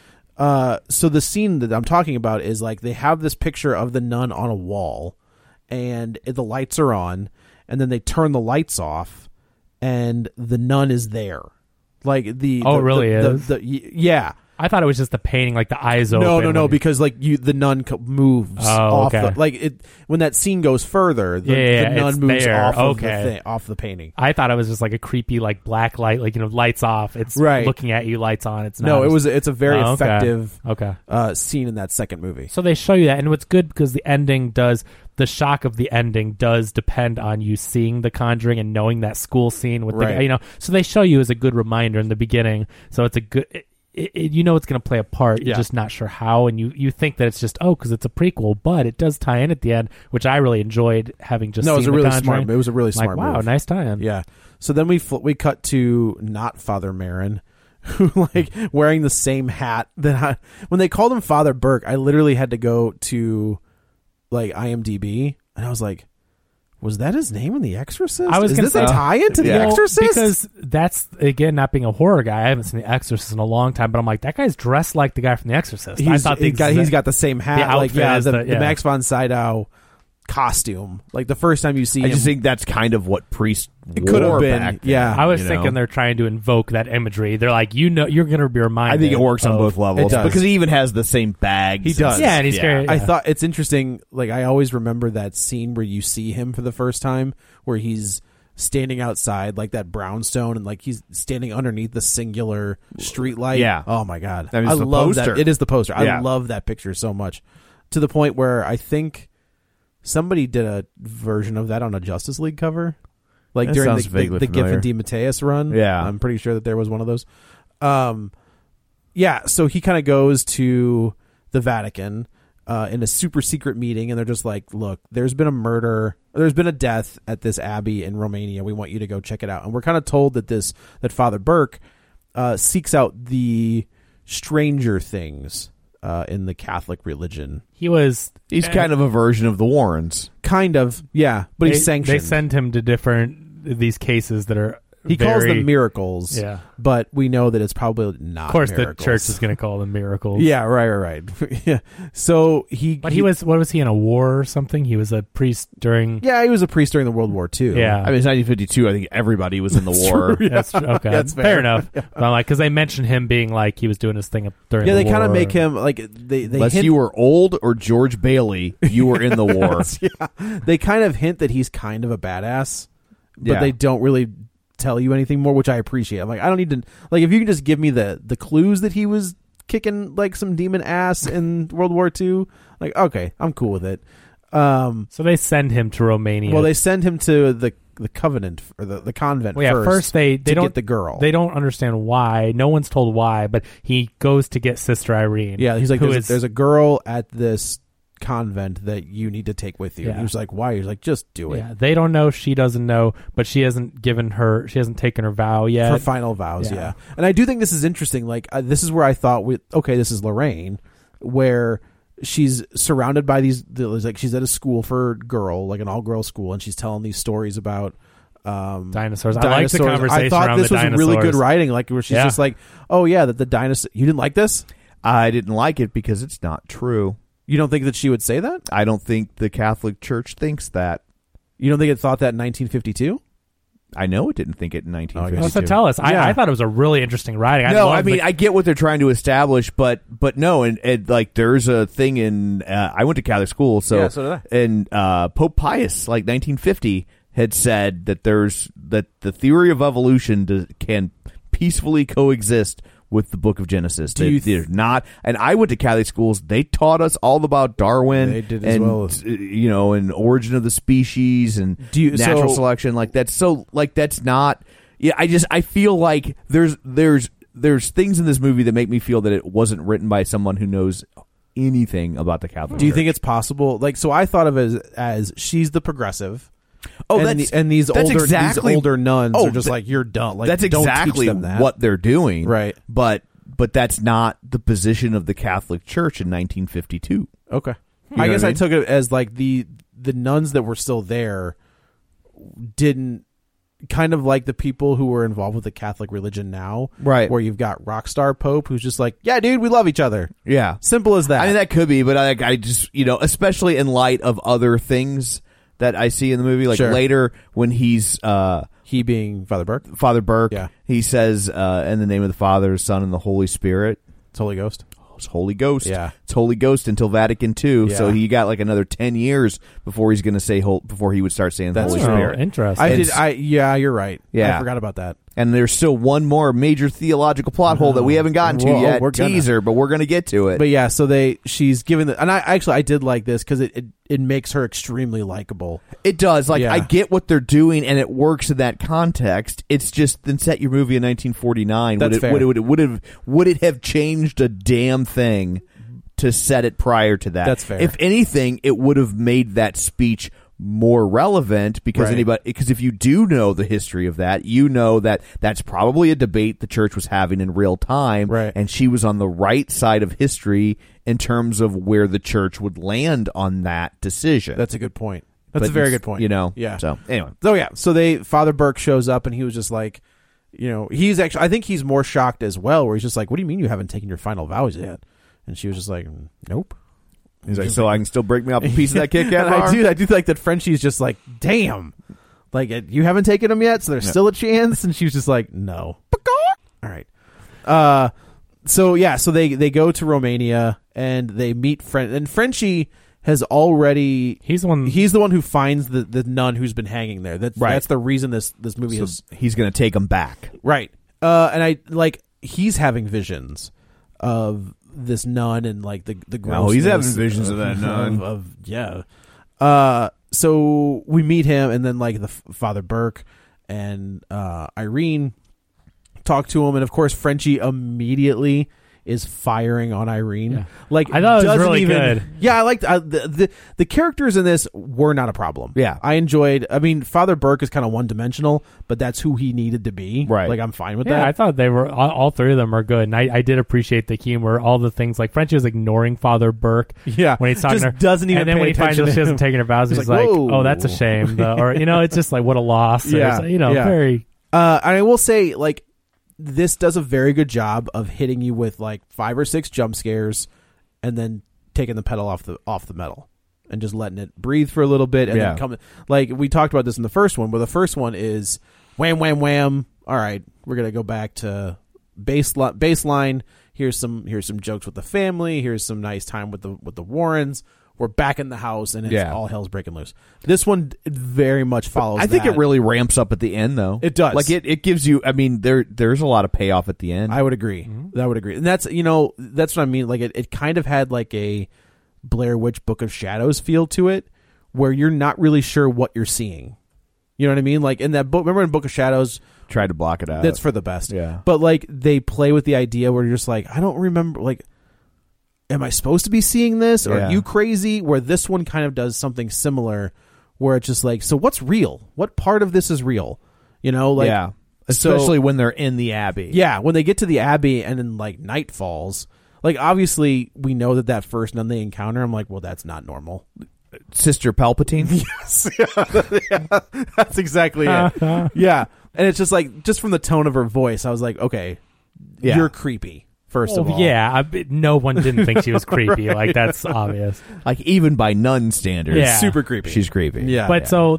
So the scene that I'm talking about is like they have this picture of the nun on a wall, and the lights are on, and then they turn the lights off, and the nun is there. Like really is? Yeah. I thought it was just the painting, like the eyes open. No, because like the nun moves off okay. when that scene goes further, the nun moves off off the painting. I thought it was just like a creepy, like black light, like, you know, lights off. It's looking at you, lights on. It's not. No, it's a very effective okay. Scene in that second movie. So they show you that, and what's good because the shock of the ending does depend on you seeing The Conjuring and knowing that school scene with the, you know. So they show you as a good reminder in the beginning. So it's a good. You know it's going to play a part. You're just not sure how, and you think that it's just because it's a prequel, but it does tie in at the end, which I really enjoyed having just. No, it was a really smart. It was a really smart. Wow, move. Nice tie-in. Yeah. So then we cut to not Father Merrin, who like wearing the same hat that when they called him Father Burke, I literally had to go to like IMDb, and I was like, was that his name in The Exorcist? I was going to say, a tie-in to The Exorcist? Because that's, again, not being a horror guy. I haven't seen The Exorcist in a long time, but I'm like, that guy's dressed like the guy from The Exorcist. I thought he's got the same hat. The Max von Sydow costume. Like the first time you see him. I just think that's kind of what Priest could have been. Back then, yeah. I was thinking they're trying to invoke that imagery. They're like, you're going to be reminded. I think it works on both levels. Because he even has the same bags. He does. Yeah, and he's great. I thought it's interesting. Like I always remember that scene where you see him for the first time, where he's standing outside like that brownstone, and like he's standing underneath the singular street light. Yeah. Oh my God. I love that. It is the poster. Yeah. I love that picture so much, to the point where I think somebody did a version of that on a Justice League cover, like that during the Giffen DeMatteis run. Yeah, I'm pretty sure that there was one of those. Yeah, so he kind of goes to the Vatican in a super secret meeting, and they're just like, look, there's been a murder, there's been a death at this abbey in Romania. We want you to go check it out. And we're kind of told that Father Burke seeks out the Stranger Things in the Catholic religion. He's kind of a version of the Warrens. Kind of, yeah, but he's sanctioned. They send him to these cases that are calls them miracles, yeah. But we know that it's probably not. Of course, miracles. the church is going to call them miracles. Yeah, right. Yeah. So he was. What was he in a war or something? He was a priest during. Yeah, he was a priest during the World War II. Yeah, I mean it's 1952. I think everybody was in the war. True, yeah. That's true. Okay, that's fair enough. Yeah. But I'm like, because they mentioned him being like he was doing his thing during. Yeah, the they war. kind of make him like they. Unless hint, you were old or George Bailey, you were in the war. Yeah, they kind of hint that he's kind of a badass, but Yeah. they don't really tell you anything more, which I appreciate. I'm like, I don't need to, like, if you can just give me the clues that he was kicking like some demon ass in World War II, like, okay, I'm cool with it. So they send him to Romania. Well, they send him to the convent or the convent. Well, yeah, first they don't get the girl. They don't understand why. No one's told why, but he goes to get Sister Irene. Yeah, he's like, there's a girl at this convent that you need to take with you. Yeah. He was like, why? He's like, just do it. Yeah, they don't know. She doesn't know, but she hasn't taken her vow yet. Her final vows, yeah. And I do think this is interesting. Like, this is where I thought, this is Lorraine, where she's surrounded by like, she's at a school for like an all-girl school, and she's telling these stories about dinosaurs. I like the conversation I thought around this the was dinosaurs. really good writing, like where she's just like, oh yeah, that the dinosaur. You didn't like this? I didn't like it because it's not true. You don't think that she would say that? I don't think the Catholic Church thinks that. You don't think it thought that in 1952? I know it didn't think it in 1952. So tell us. Yeah. I thought it was a really interesting writing. I get what they're trying to establish, but no, and like there's a thing in I went to Catholic school, so did I. And Pope Pius, like 1950, had said that that the theory of evolution can peacefully coexist with the Book of Genesis. They're not, and I went to Catholic schools. They taught us all about Darwin. They did as and, well, and origin of the species and natural selection. Like that's not. Yeah, I feel like there's things in this movie that make me feel that it wasn't written by someone who knows anything about the Catholic Church. Do you think it's possible? Like, so I thought of it as she's the progressive. Oh, and these older nuns are just like, you're dumb. Like, that's don't exactly teach them that. what they're doing, right? But that's not the position of the Catholic Church in 1952. Okay, I guess I took it as like the nuns that were still there didn't kind of like the people who were involved with the Catholic religion now, right? Where you've got Rockstar Pope who's just like, yeah, dude, we love each other. Yeah, simple as that. I mean, that could be, but I just especially in light of other things that I see in the movie, like later when he's he being Father Burke, yeah, he says in the name of the Father, Son, and the Holy Spirit. It's Holy Ghost. It's Holy Ghost. Yeah, it's Holy Ghost until Vatican II. Yeah. So he got like another 10 years before he's going to say before he would start saying the Holy Spirit. Interesting. You're right. Yeah, I forgot about that. And there's still one more major theological plot hole that we haven't gotten to yet. Teaser, but we're going to get to it. But yeah, so she's given and I did like this because it makes her extremely likable. It does. Like, I get what they're doing, and it works in that context. It's just, then set your movie in 1949. That's fair. Would it have changed a damn thing to set it prior to that? That's fair. If anything, it would have made that speech more relevant because if you do know the history of that, you know that that's probably a debate the church was having in real time, right? And she was on the right side of history in terms of where the church would land on that decision. That's a good point. That's a very good point. Yeah. So anyway, so Father Burke shows up and he was just like, he's actually, I think he's more shocked as well, where he's just like, what do you mean you haven't taken your final vows yet? And she was just like, nope. He's like, so I can still break me off a piece of that Kit Kat bar? I do like that Frenchie's just like, damn, like, you haven't taken them yet, so there's still a chance. And she was just like, no. All right. So they go to Romania and they meet and Frenchie has already, he's the one who finds the nun who's been hanging there. That's the reason this movie is. He's going to take him back, right? And he's having visions of this nun and like the grossness. He's having visions of that nun. So we meet him, and then like the Father Burke and Irene talk to him, and of course Frenchie immediately is firing on Irene. Yeah. Like, I thought it was doesn't really even, good. Yeah, I liked the characters in this were not a problem. Yeah. I enjoyed. I mean, Father Burke is kind of one dimensional, but that's who he needed to be. Right. Like, I'm fine with Yeah, that. I thought they were all three of them are good, and I did appreciate the humor, all the things like Frenchie was ignoring Father Burke. Yeah, when he's talking just to her, doesn't even and then pay when he finds attention out to she hasn't him. taken her vows, He's he's like, like, "Whoa." "Oh, that's a shame," or it's just like what a loss. Yeah, yeah. Very. And I will say, like, this does a very good job of hitting you with like 5 or 6 jump scares, and then taking the pedal off the metal and just letting it breathe for a little bit, and then come. Like we talked about this in the first one, where the first one is wham, wham, wham. All right, we're gonna go back to baseline. Here's some jokes with the family. Here's some nice time with the Warrens. We're back in the house, and it's all hell's breaking loose. This one very much follows. I think it really ramps up at the end, though. It does. Like it gives you. I mean, there's a lot of payoff at the end. I would agree. I would agree, and that's that's what I mean. Like it kind of had like a Blair Witch Book of Shadows feel to it, where you're not really sure what you're seeing. You know what I mean? Like in that book, remember in Book of Shadows, Tried to block it out. that's for the best. Yeah. But like they play with the idea where you're just like, I don't remember. Like, am I supposed to be seeing this? Or are you crazy? Where this one kind of does something similar, where it's just like, so what's real? What part of this is real? You know, like yeah. Especially when they're in the Abbey. Yeah, when they get to the Abbey and then like night falls. Like obviously we know that first nun they encounter, I'm like, well, that's not normal. Sister Palpatine. Yes, yeah, that's exactly it. Yeah, and it's just like from the tone of her voice, I was like, okay, you're creepy. First of all, yeah, no one didn't think she was creepy. Right. Like that's obvious. Like even by nun standards, Yeah. super creepy. She's creepy. Yeah, But so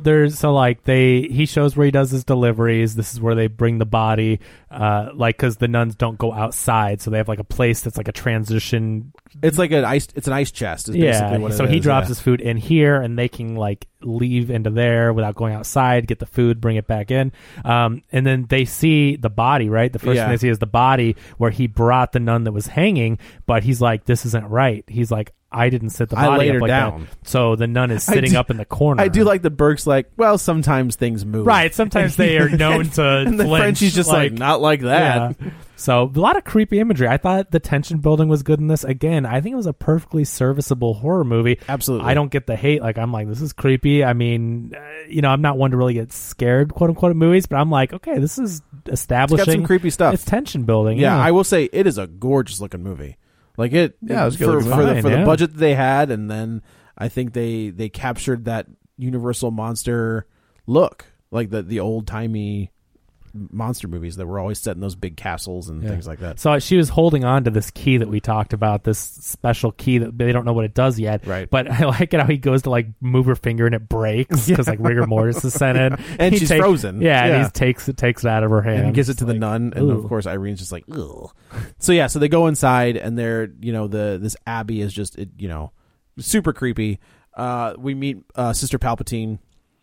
he shows where he does his deliveries. This is where they bring the body, because the nuns don't go outside, so they have like a place that's like a transition. It's like an ice chest. Is basically what it so he is, drops his food in here, and they can like leave into there without going outside, get the food, bring it back in, and then they see the body. Right, the first thing they see is the body where he brought the nun that was hanging, but he's like, this isn't right. He's like, I didn't sit the body laid her up like down. that. So the nun is sitting up in the corner. I do like the Burke's like, well, sometimes things move. Right, sometimes they are known to and the flinch. Frenchie's just like, not like that. Yeah. So a lot of creepy imagery. I thought the tension building was good in this. Again, I think it was a perfectly serviceable horror movie. Absolutely. I don't get the hate. Like, I'm like, this is creepy. I mean, I'm not one to really get scared, quote unquote, at movies, but I'm like, okay, this is establishing. It's got some creepy stuff. It's tension building. Yeah, I will say it is a gorgeous looking movie. Like it was for, good for looking. the budget that they had, and then I think they captured that Universal monster look, like the old timey monster movies that were always set in those big castles and things like that. So she was holding on to this key that we talked about, this special key that they don't know what it does yet. Right. But I like it how he goes to like move her finger and it breaks because like rigor mortis is set in. And she's frozen. Yeah, and he takes it out of her hand. And he gives it to the nun, and of course Irene's just like, ugh. So yeah, so they go inside, and they're this abbey is just super creepy. We meet Sister Palpatine,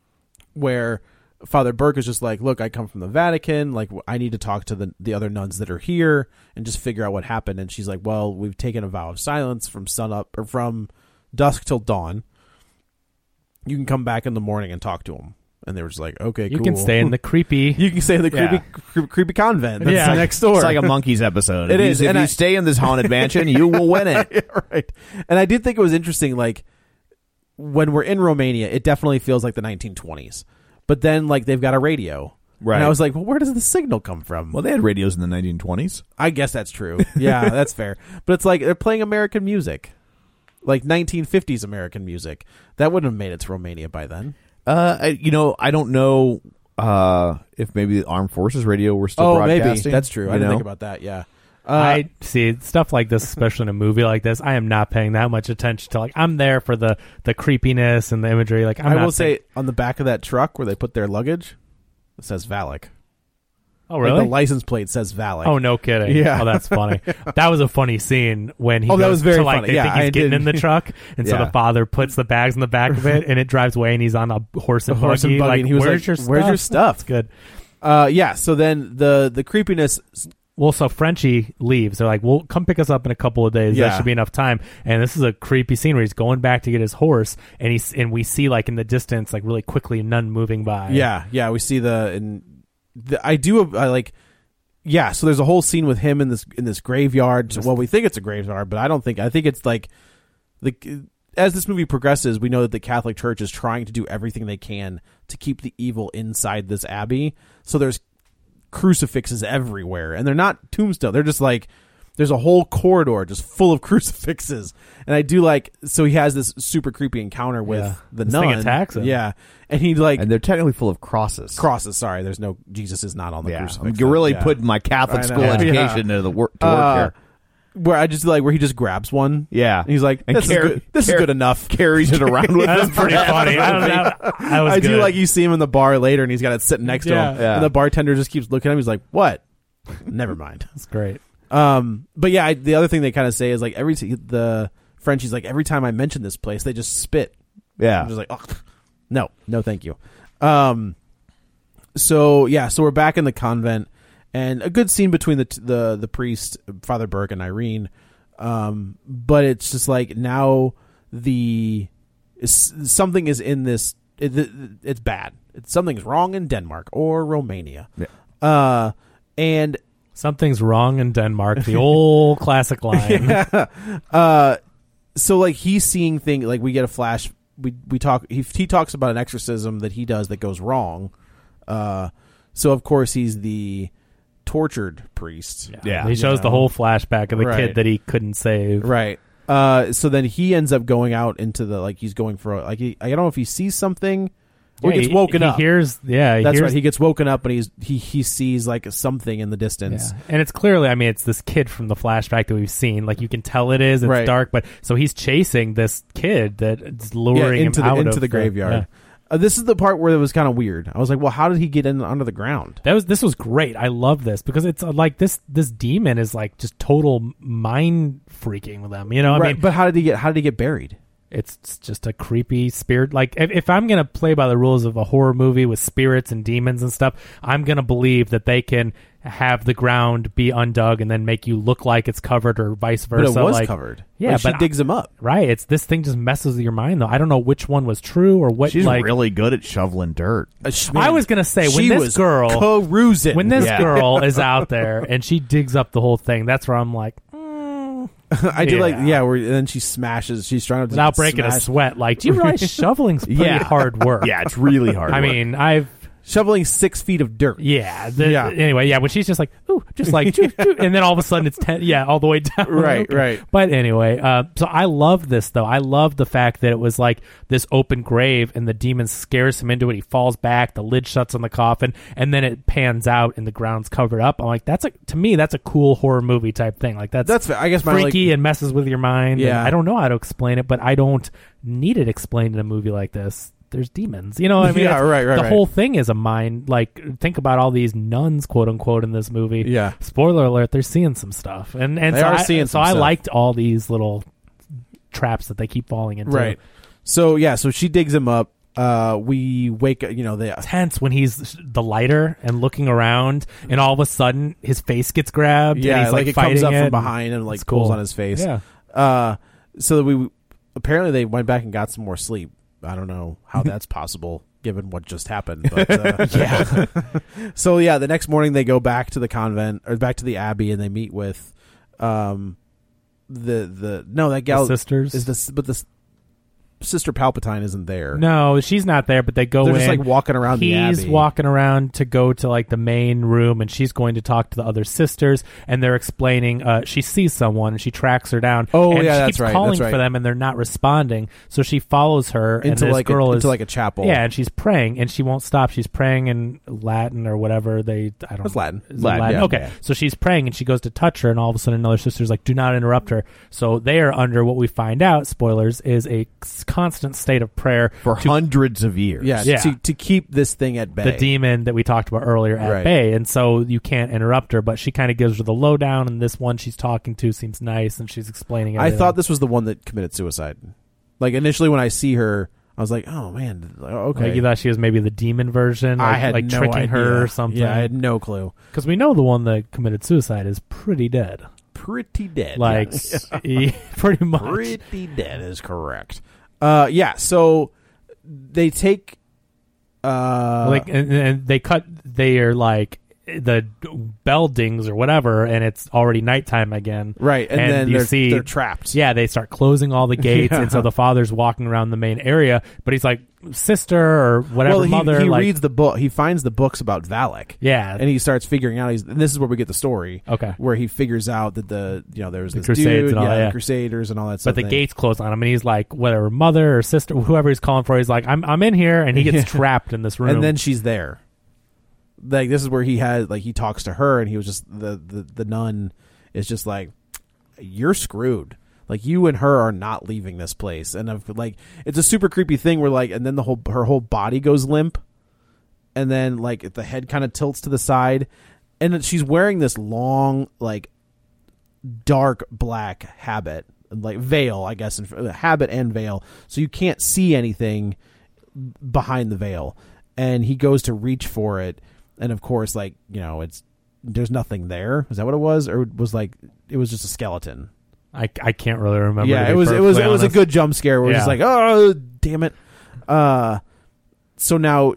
where Father Burke is just like, look, I come from the Vatican. Like, I need to talk to the other nuns that are here and just figure out what happened. And she's like, well, we've taken a vow of silence from from dusk till dawn. You can come back in the morning and talk to them. And they were just like, okay, you cool. can stay in the creepy. You can stay in the creepy convent that's next door. It's like a Monkeys episode. It is. If you stay in this haunted mansion, you will win it. Yeah, right. And I did think it was interesting, like, when we're in Romania, it definitely feels like the 1920s. But then, like, they've got a radio. Right. And I was like, well, where does the signal come from? Well, they had radios in the 1920s. I guess that's true. Yeah, that's fair. But it's like they're playing American music. Like 1950s American music. That wouldn't have made it to Romania by then. I don't know if maybe the Armed Forces radio were still broadcasting. Maybe. That's true. I didn't think about that, yeah. I see stuff like this, especially in a movie like this. I am not paying that much attention to. Like, I'm there for the creepiness and the imagery. Like, I will say on the back of that truck where they put their luggage, it says Valak. Oh, really? Like the license plate says Valak. Oh, no kidding. Yeah. Oh, that's funny. That was a funny scene when he that goes was very to, like, funny. they Yeah, think he's I getting did. in the truck, and so Yeah. the father puts the bags in the back of it, and it drives away, and he's on a horse and buggy. Like, and he was where's like, your stuff? where's your stuff? That's good. Yeah, so then the creepiness. Well, so Frenchie leaves. They're like, well, come pick us up in a couple of days. Yeah. That should be enough time. And this is a creepy scene where he's going back to get his horse, and we see, like, in the distance, like, really quickly, a nun moving by. Yeah, we see yeah, so there's a whole scene with him in this graveyard. Well, we think it's a graveyard, but I think it's like as this movie progresses, we know that the Catholic Church is trying to do everything they can to keep the evil inside this abbey. So there's crucifixes everywhere, and they're not tombstones. They're just like, there's a whole corridor just full of crucifixes. And I do like, so he has this super creepy encounter with the This nun. thing attacks him. Yeah. And he like, And they're technically full of crosses. sorry, there's no, Jesus is not on the Yeah, crucifix. you're really Yeah. putting my Catholic I know. school Yeah. education to work here. Where I just like, where he just grabs one. Yeah. And he's like, And this is good enough. Carries it around with That's him. pretty funny. I don't know. That was I do good. like, you see him in the bar later and he's got it sitting next to him. Yeah. And the bartender just keeps looking at him. He's like, what? Never mind. That's great. But yeah, the other thing they kind of say is like the Frenchie's like, every time I mention this place, they just spit. Yeah. I'm just like, oh, no, thank you. So we're back in the convent, and a good scene between the priest, Father Burke, and Irene. But it's just like now something is in this. It's bad. Something's wrong in Denmark or Romania. Yeah. And Something's wrong in Denmark. The old classic line. so like he's seeing things, like we get a flash. We talk. He talks about an exorcism that he does that goes wrong. So of course he's the tortured priest. Yeah. He shows the whole flashback of the Right. kid that he couldn't save. Right. So then he ends up going out into the, like, he's going for I don't know if he sees something or he gets woken up. He hears, That's hears, right. He gets woken up and he sees like something in the distance. Yeah. And it's clearly, I mean, it's this kid from the flashback that we've seen. Like, you can tell it is. It's Right. dark, but so he's chasing this kid that's luring into him out into of the graveyard. Yeah. This is the part where it was kind of weird. I was like, well, how did he get in under the ground? This was great. I love this because it's like this demon is like just total mind freaking with them. You know, I mean, but how did he get buried? it's just a creepy spirit. Like, if I'm gonna play by the rules of a horror movie with spirits and demons and stuff, I'm gonna believe that they can have the ground be undug and then make you look like it's covered, or vice versa. But it was like, covered. Yeah, Like, she but digs him up. Right. It's this thing just messes with your mind though. I don't know which one was true or what. She's like, really good at shoveling dirt. I was gonna say, when she this was girl carousing. when this Yeah. girl is out there and she digs up the whole thing, that's where I'm like, I do like, Yeah. where and then she smashes. She's trying to without breaking a smash- sweat. Like, do you realize shoveling's pretty Yeah. hard work? Yeah, it's really hard. I work. mean, I've shoveling 6 feet of dirt. yeah. Yeah. Anyway, yeah. When she's just like, ooh, just like, choo, choo, and then all of a sudden it's 10, yeah, all the way down. Right, right. But anyway, so I love this though. I love the fact that it was like this open grave, and the demon scares him into it. He falls back, the lid shuts on the coffin, and then it pans out and the ground's covered up. I'm like, to me, that's a cool horror movie type thing. Like that's fair. I guess my freaky and messes with your mind. Yeah. And I don't know how to explain it, but I don't need it explained in a movie like this. There's demons, you know what I mean? Yeah, It's- right. The whole thing is a mind. Like, think about all these nuns, quote unquote, in this movie. Yeah. Spoiler alert: they're seeing some stuff, and They so are I, seeing so some I stuff. liked all these little traps that they keep falling into. Right. So yeah, so she digs him up. We wake up. Tense when he's the lighter and looking around, and all of a sudden his face gets grabbed. Yeah, and he's like it fighting comes up it. from behind and like It's pulls cool. on his face. Yeah. So we apparently they went back and got some more sleep. I don't know how that's possible given what just happened. But, yeah. So yeah, the next morning they go back to the convent or back to the abbey, and they meet with that gal The sisters? is this, but the Sister Palpatine isn't there. No, she's not there, but they go They're in. just like walking around the abbey. He's walking around to go to like the main room, and she's going to talk to the other sisters, and they're explaining she sees someone and she tracks her down. Oh, and yeah, she that's keeps right, calling that's right. for them, and they're not responding. So she follows her and into this like girl into is like a chapel. yeah, and she's praying, and she won't stop. She's praying in Latin or whatever I don't. It's Latin. Is it Latin, yeah. Okay, Yeah. so she's praying, and she goes to touch her, and all of a sudden another sister's like, "Do not interrupt her." So they are under what we find out, spoilers, is a constant state of prayer for hundreds of years. Yeah, Yeah. To keep this thing at bay. the demon that we talked about earlier at Right. bay, and so you can't interrupt her, but she kind of gives her the lowdown, and this one she's talking to seems nice, and she's explaining I everything. thought this was the one that committed suicide. Like initially when I see her, I was like, "Oh man, okay." Like, you thought she was maybe the demon version, like, I had like no tricking her idea. or something. Yeah, I had no clue. Because we know the one that committed suicide is pretty dead. Pretty dead. Like, pretty much. pretty dead is correct. Yeah. So they take. Like, and they cut. They are like the bell dings or whatever, and it's already nighttime again. Right, and then they're trapped. Yeah, they start closing all the gates, and so the father's walking around the main area, but he's like, sister or whatever, mother. He like, reads the book. He finds the books about Valak. Yeah, and he starts figuring out. And this is where we get the story. Okay, where he figures out that there's the this Crusades dude, and all that, the Crusaders and all that stuff. But the gates close on him, and he's like, whatever, mother or sister, whoever he's calling for, he's like, I'm in here, and he gets trapped in this room, and then she's there. Like, this is where he talks to her, and he was just the nun is just like, you're screwed. Like, you and her are not leaving this place. And it's a super creepy thing where and then her whole body goes limp, and then the head kind of tilts to the side, and she's wearing this long dark black habit, veil, I guess, habit and veil, so you can't see anything behind the veil. And he goes to reach for it, and of course, there's nothing there. Is that what it was, or it was it was just a skeleton? I can't really remember. Yeah, it was a good jump scare where it's just oh, damn it. So now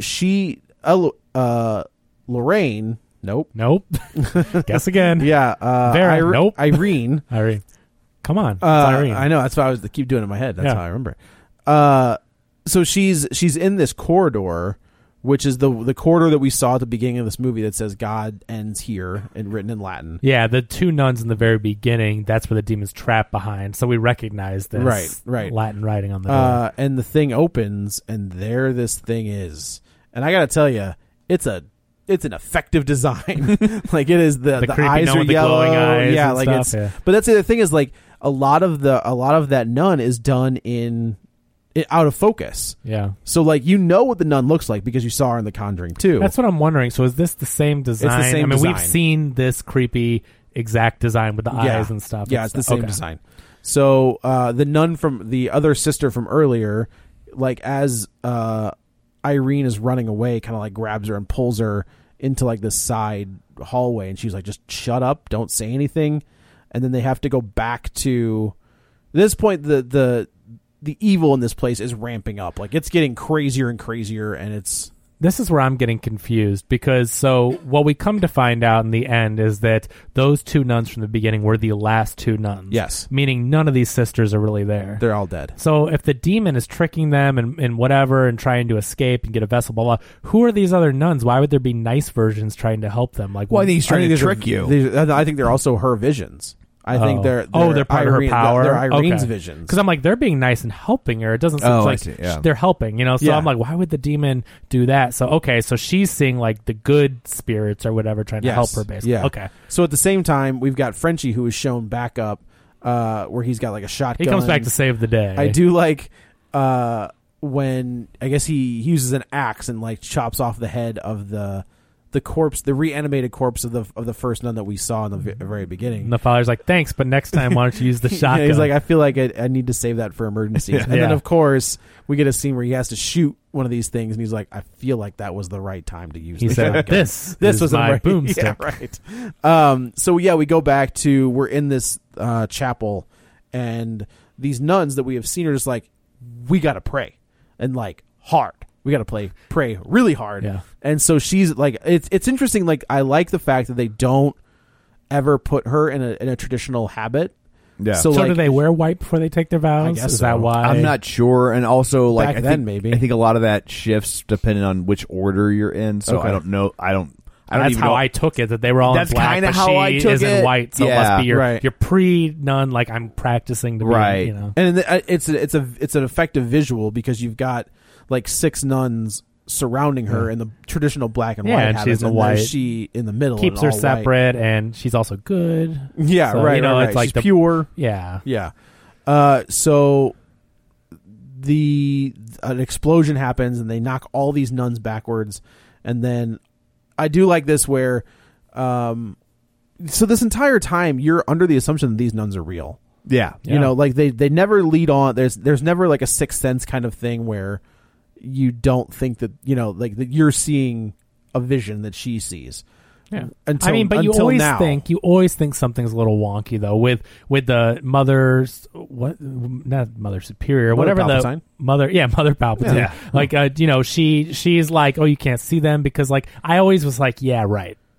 Lorraine, nope. Guess again. Yeah, Vera, nope. Irene. Come on, it's Irene. I know, that's why I keep doing it in my head. That's how I remember. So she's in this corridor, which is the corridor that we saw at the beginning of this movie that says God ends here, and written in Latin. Yeah, the two nuns in the very beginning, that's where the demon's trapped behind. So we recognize this right. Latin writing on the door. And the thing opens, and there this thing is. And I got to tell you, it's an effective design. It is the eyes are yellow. Glowing eyes, yeah, and stuff, yeah. But that's the thing is a lot of that nun is done out of focus. Yeah. So what the nun looks like because you saw her in The Conjuring 2. That's what I'm wondering. So is this the same design? It's the same design. We've seen this creepy exact design with the eyes and stuff. Yeah, it's the same design. So the nun from the other sister from earlier, as Irene is running away, kind of grabs her and pulls her into this side hallway, and she's like, just shut up, don't say anything. And then they have to go back to this point. The evil in this place is ramping up. It's getting crazier and crazier, and this is where I'm getting confused, because what we come to find out in the end is that those two nuns from the beginning were the last two nuns. Yes. Meaning none of these sisters are really there. They're all dead. So if the demon is tricking them and whatever and trying to escape and get a vessel, blah, blah, who are these other nuns? Why would there be nice versions trying to help them? I think he's trying to trick you. I think they're also her visions. I think they're part of her power. They're Irene's visions. Because I'm they're being nice and helping her. It doesn't seem they're helping, So I'm why would the demon do that? So so she's seeing the good spirits or whatever trying to help her, basically. Yeah. Okay. So at the same time, we've got Frenchie, who is shown back up, where he's got a shotgun. He comes back to save the day. I do when I guess he uses an axe and chops off the head of the corpse, the reanimated corpse of the first nun that we saw in the very beginning. And the father's like, thanks, but next time why don't you use the shotgun? He's like, I feel like I need to save that for emergencies. And then of course we get a scene where he has to shoot one of these things, and he's like, I feel like that was the right time to use the shotgun. This was my boomstick. Yeah, right. So we go back to, we're in this chapel, and these nuns that we have seen are just we got to pray, and hard. We got to pray really hard. Yeah. And so she's it's interesting. I like the fact that they don't ever put her in a traditional habit. Yeah. So do they wear white before they take their vows? I guess Is that why? I'm not sure. And also Back then, maybe. I think a lot of that shifts depending on which order you're in. So I don't know. That's how I took it, that they were all in black, kinda but how I she took is it. in white, so it Yeah. must be Right. your pre-nun, I'm practicing to be, Right. And it's an effective visual because you've got 6 nuns surrounding her in the traditional black and white and habits, she's in and white. there's she in the middle, keeps and her all separate, and she's also good. Yeah, So, right. right. It's she's pure. Yeah. Yeah. So an explosion happens, and they knock all these nuns backwards, and then I do like this where so this entire time you're under the assumption that these nuns are real. Yeah. You know, they never lead on. There's never a Sixth Sense kind of thing where you don't think that, that you're seeing a vision that she sees. Yeah. You always think something's a little wonky though with the mother's not Mother Superior, whatever Palpatine. the Mother Palpatine. Yeah. She's like, oh, you can't see them because I always was like, yeah, right.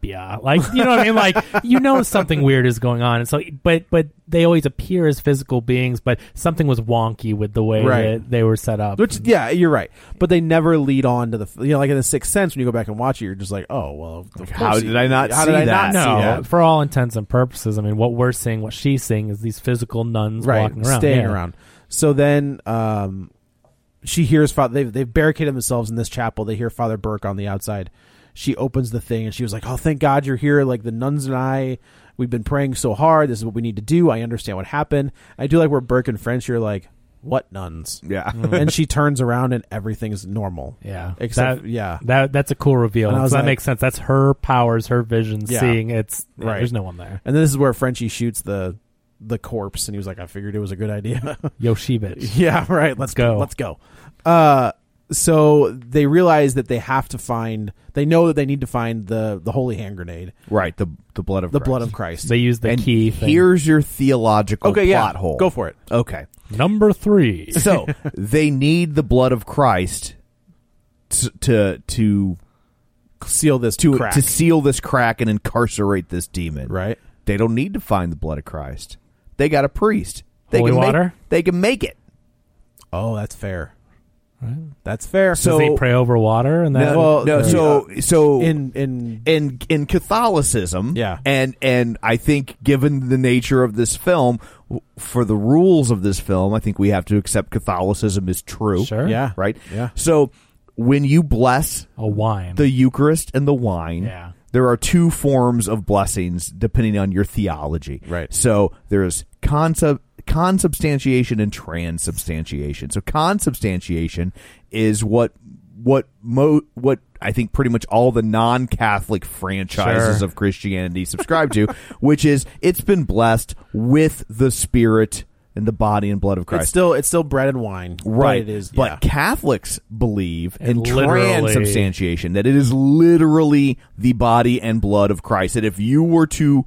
sepia. Like, you know what I mean? Like, you know something weird is going on. And so, but they always appear as physical beings, but something was wonky with the way that they were set up. Which, yeah, you're right. But they never lead on to the, like in The Sixth Sense, when you go back and watch it, you're just like, oh, well, how did I not see that? No, for all intents and purposes, I mean, what we're seeing, what she's seeing is these physical nuns walking around. Staying around. So then she hears Father. They've barricaded themselves in this chapel. They hear Father Burke on the outside. She opens the thing and she was like, "Oh, thank God you're here! Like the nuns and I, we've been praying so hard. This is what we need to do. I understand what happened." I do like where Burke and French are like, "What nuns?" Yeah, and she turns around and everything's normal. Yeah, except that's a cool reveal. So that like, makes sense. That's her powers, her vision, seeing it's right. There's no one there. And this is where Frenchie shoots the corpse, and he was like, "I figured it was a good idea." Yoshibit. Yeah, right. Let's go. Let's go. So they realize that they have to find. They know that they need to find the holy hand grenade. Right. The blood of Christ. Blood of Christ. They use the key thing. Here's your theological plot hole. Go for it. Okay. Number 3. So they need the blood of Christ to seal this crack. To seal this crack and incarcerate this demon. Right. They don't need to find the blood of Christ. They got a priest. Holy water? They can make it. Oh, that's fair. Right. That's fair. So they pray over water and that. So in Catholicism, yeah, and I think given the nature of this film, for the rules of this film, I think we have to accept Catholicism is true. Sure. Yeah. Right. Yeah. So when you bless a wine, the Eucharist and the wine, yeah, there are two forms of blessings depending on your theology. Right. So there's consubstantiation and transubstantiation. So consubstantiation is what I think pretty much all the non-Catholic franchises of Christianity subscribe to, which is it's been blessed with the Spirit and the body and blood of Christ. It's still bread and wine. Right. But it is, but Catholics believe in literally transubstantiation, that it is literally the body and blood of Christ. That if you were to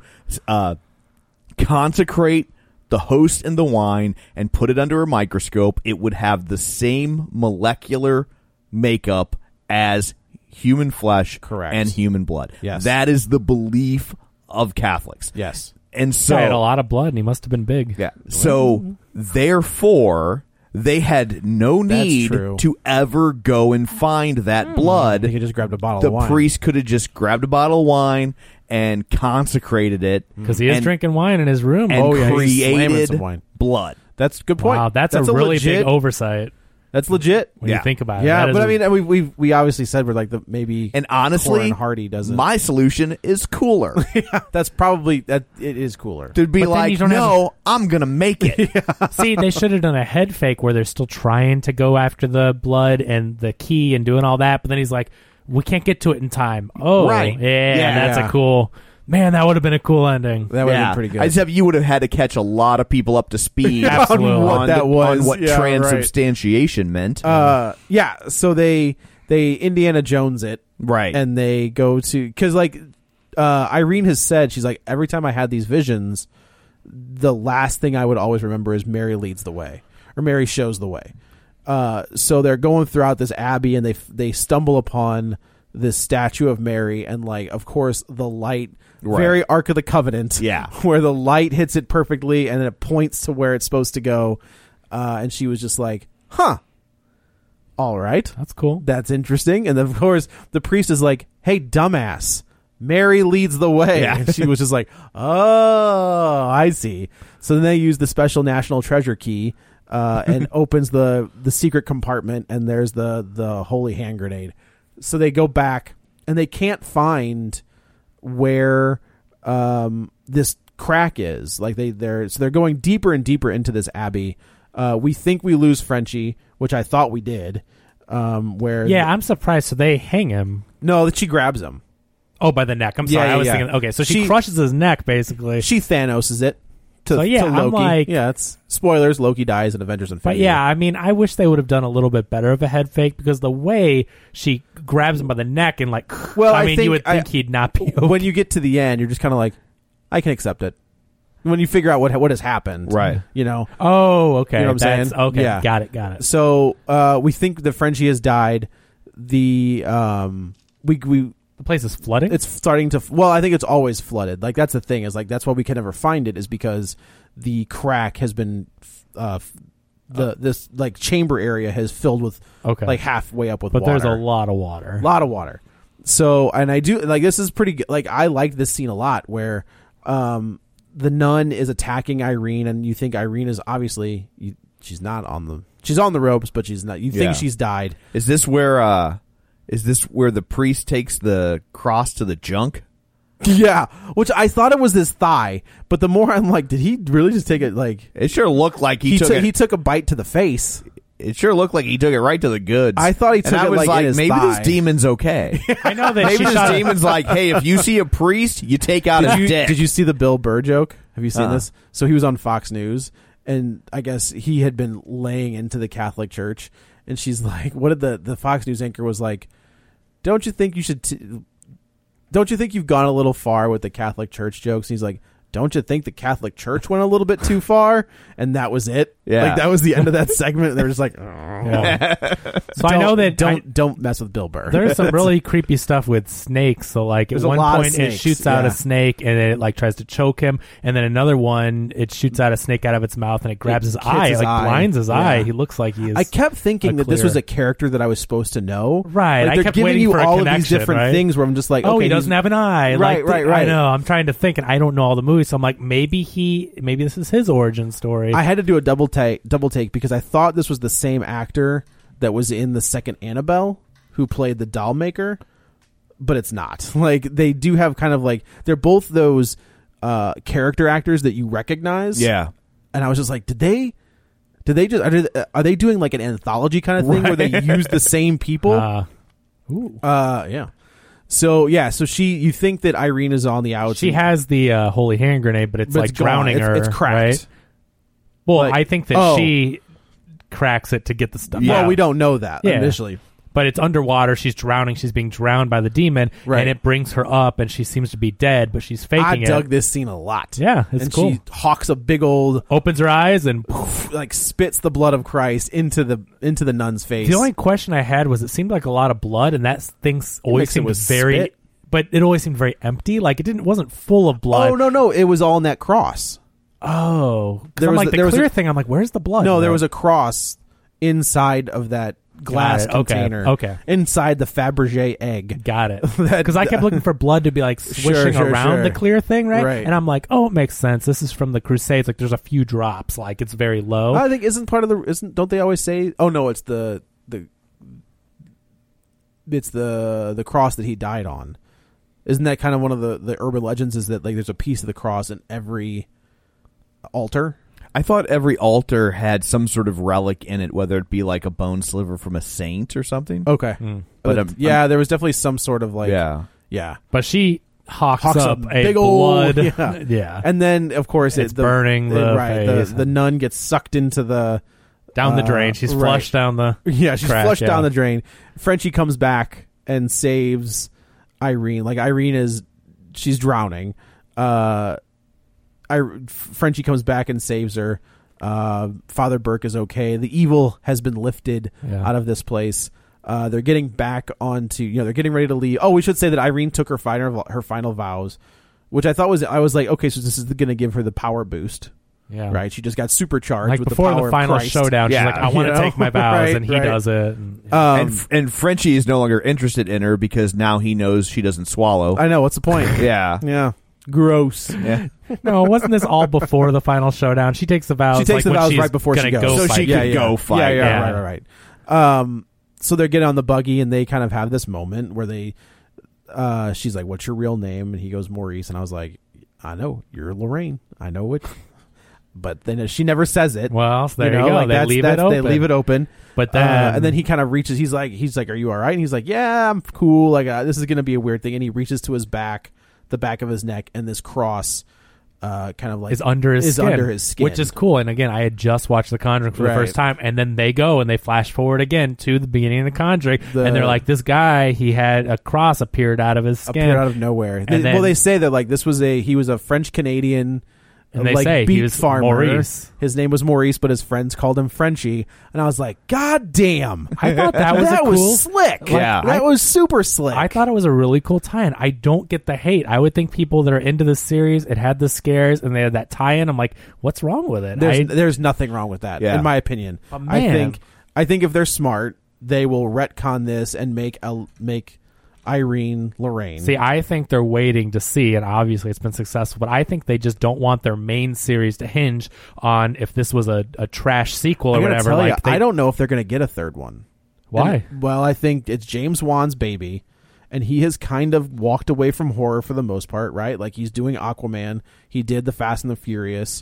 consecrate the host and the wine and put it under a microscope, it would have the same molecular makeup as human flesh and human blood. Yes. That is the belief of Catholics. Yes. And so he had a lot of blood and he must have been big. Yeah. So therefore they had no need to ever go and find that blood. They could just grab a bottle of wine. The priest could have just grabbed a bottle of wine and consecrated it. Because he is drinking wine in his room. And he's slamming some wine. Blood. That's a good point. Wow, that's a really big oversight. That's legit when you think about it. Yeah, but I mean, we obviously said we're like maybe. And honestly, Corin Hardy doesn't. My solution is cooler. Yeah, that's probably it is cooler. To be like, no, I'm gonna make it. See, they should have done a head fake where they're still trying to go after the blood and the key and doing all that, but then he's like, we can't get to it in time. Oh, right. That's a cool. Man, that would have been a cool ending. That would have been pretty good. You would have had to catch a lot of people up to speed on what that was, on what transubstantiation meant. So they Indiana Jones it, right, and they go to because Irene has said, she's like, every time I had these visions, the last thing I would always remember is Mary leads the way or Mary shows the way. So they're going throughout this abbey and they stumble upon this statue of Mary and of course the light. Right. Very Ark of the Covenant, where the light hits it perfectly and then it points to where it's supposed to go. And she was just like, huh, all right. That's cool. That's interesting. And then, of course, the priest is like, hey, dumbass, Mary leads the way. Yeah. And she was just like, oh, I see. So then they use the special National Treasure key and opens the secret compartment, and there's the holy hand grenade. So they go back, and they can't find where this crack is. They're going deeper and deeper into this abbey. We think we lose Frenchie, which I thought we did. I'm surprised. So they hang him. No, that she grabs him. Oh, by the neck. I'm sorry. I was thinking. Okay, so she crushes his neck basically. She Thanoses it. To Loki. I'm like, it's spoilers. Loki dies in Avengers Infinity. But yeah, I mean, I wish they would have done a little bit better of a head fake because the way she grabs him by the neck and you would think he'd not be okay. When you get to the end, you're just kind of like, I can accept it. When you figure out what has happened, right? Oh, okay. You know what I'm saying? Okay, yeah. Got it. So we think that Frenchie has died. The place is flooding? It's starting to... Well, I think it's always flooded. Like, that's the thing. Is like that's why we can never find it, is because the crack has been... this like chamber area has filled with like halfway up with water. But there's a lot of water. A lot of water. So, and I do... Like, this is pretty good. Like, I like this scene a lot where the nun is attacking Irene, and you think Irene is obviously... she's not on the... She's on the ropes, but she's not. You think she's died. Is this where the priest takes the cross to the junk? Yeah, which I thought it was his thigh, but the more I'm like, did he really just take it? Like, it sure looked like he took a bite to the face. It sure looked like he took it right to the goods. I thought he took it like in his maybe thigh. this demon's okay. I know that maybe this demon's like, hey, if you see a priest, you take out his dick. Did you see the Bill Burr joke? Have you seen this? So he was on Fox News, and I guess he had been laying into the Catholic Church, and she's like, what did the Fox News anchor was like, don't you think you should... don't you think you've gone a little far with the Catholic Church jokes? And he's like, don't you think the Catholic Church went a little bit too far? And that was it. Yeah. Like, that was the end of that segment. And they were just like, So I know that don't mess with Bill Burr. There's some really creepy stuff with snakes. So like at one point it shoots out a snake and it like tries to choke him, and then another one it shoots out a snake out of its mouth and it grabs his eye, blinds his eye. He looks like he is. I kept thinking that this was a character that I was supposed to know. Right. Like, I kept giving waiting you for all a of these different things where I'm just like, oh, okay, he doesn't have an eye. Right, like, right. I know. I'm trying to think, and I don't know all the movies, so I'm like, maybe this is his origin story. I had to do a double take because I thought this was the same actor that was in the second Annabelle who played the doll maker, but it's not. Like, they do have kind of like, they're both those character actors that you recognize. Yeah. And I was just like, did they just are they doing like an anthology kind of thing where they use the same people? Yeah. So you think that Irene is on the outs. She has the holy hand grenade, but it's like drowning her. It's cracked. Right? Well, like, I think that she cracks it to get the stuff out. Well, we don't know that initially. But it's underwater. She's drowning. She's being drowned by the demon, and it brings her up, and she seems to be dead, but she's faking it. I dug this scene a lot. Yeah, it's cool. She hawks a big old... Opens her eyes and... like spits the blood of Christ into the nun's face. The only question I had was it seemed like a lot of blood, and that thing always seemed very... Spit. But it always seemed very empty. Like, it wasn't full of blood. Oh, no. It was all in that cross. Oh. There was like the clear thing. I'm like, where's the blood? No, there was a cross inside of that glass container. Okay. Inside the Fabergé egg. Got it. Because I kept looking for blood to be like swishing around the clear thing, right? And I'm like, oh, it makes sense. This is from the Crusades. Like, there's a few drops. Like, it's very low. I think don't they always say? Oh no, it's the cross that he died on. Isn't that kind of one of the urban legends? Is that like there's a piece of the cross in every altar? I thought every altar had some sort of relic in it, whether it be like a bone sliver from a saint or something. Okay. But there was definitely some sort of like... Yeah. But she hawks up a big blood. Old... Yeah. And then, of course... It's burning the face. The nun gets sucked into the... Down the drain. She's flushed down the... Yeah, she's flushed down the drain. Frenchie comes back and saves Irene. Like, Irene she's drowning. Frenchie comes back and saves her. Father Burke is okay. The evil has been lifted out of this place. They're getting back onto, they're getting ready to leave. Oh, we should say that Irene took her final vows, which I was like, okay, so this is going to give her the power boost. Yeah. Right. She just got supercharged like with before the power the final of Christ. showdown. She's like, I want to take my vows, and he does it. And Frenchie is no longer interested in her because now he knows she doesn't swallow. I know. What's the point? Yeah. Gross. Yeah. No, wasn't this all before the final showdown? She takes the vows. She takes the vows right before she goes. So fight. she can go fight. Yeah. Right. So they're getting on the buggy and they kind of have this moment where she's like, "What's your real name?" And he goes, "Maurice." And I was like, "I know you're Lorraine. I know it." But then she never says it. Well, there you go. Like they leave it open. They leave it open. But then, and then he kind of reaches. He's like, "Are you all right?" And he's like, "Yeah, I'm cool. Like, this is going to be a weird thing." And he reaches to his back, the back of his neck, and this cross, kind of like is under his skin, which is cool. And again, I had just watched The Conjuring for the first time, and then they go and they flash forward again to the beginning of The Conjuring, and they're like, "This guy, he had a cross appeared out of his skin, appeared out of nowhere." They say that like he was a French Canadian And they like say beet he was farmer. Maurice. His name was Maurice, but his friends called him Frenchie. And I was like, God damn! I thought that was cool, slick. Yeah. that was super slick. I thought it was a really cool tie-in. I don't get the hate. I would think people that are into this series, it had the scares, and they had that tie-in. I'm like, what's wrong with it? There's nothing wrong with that, in my opinion. Oh, man. I think if they're smart, they will retcon this and make Irene Lorraine. See, I think they're waiting to see, and obviously it's been successful, but I think they just don't want their main series to hinge on if this was a trash sequel or whatever. I don't know if they're going to get a third one. Why? Well, I think it's James Wan's baby, and he has kind of walked away from horror for the most part, right? Like, he's doing Aquaman. He did The Fast and the Furious.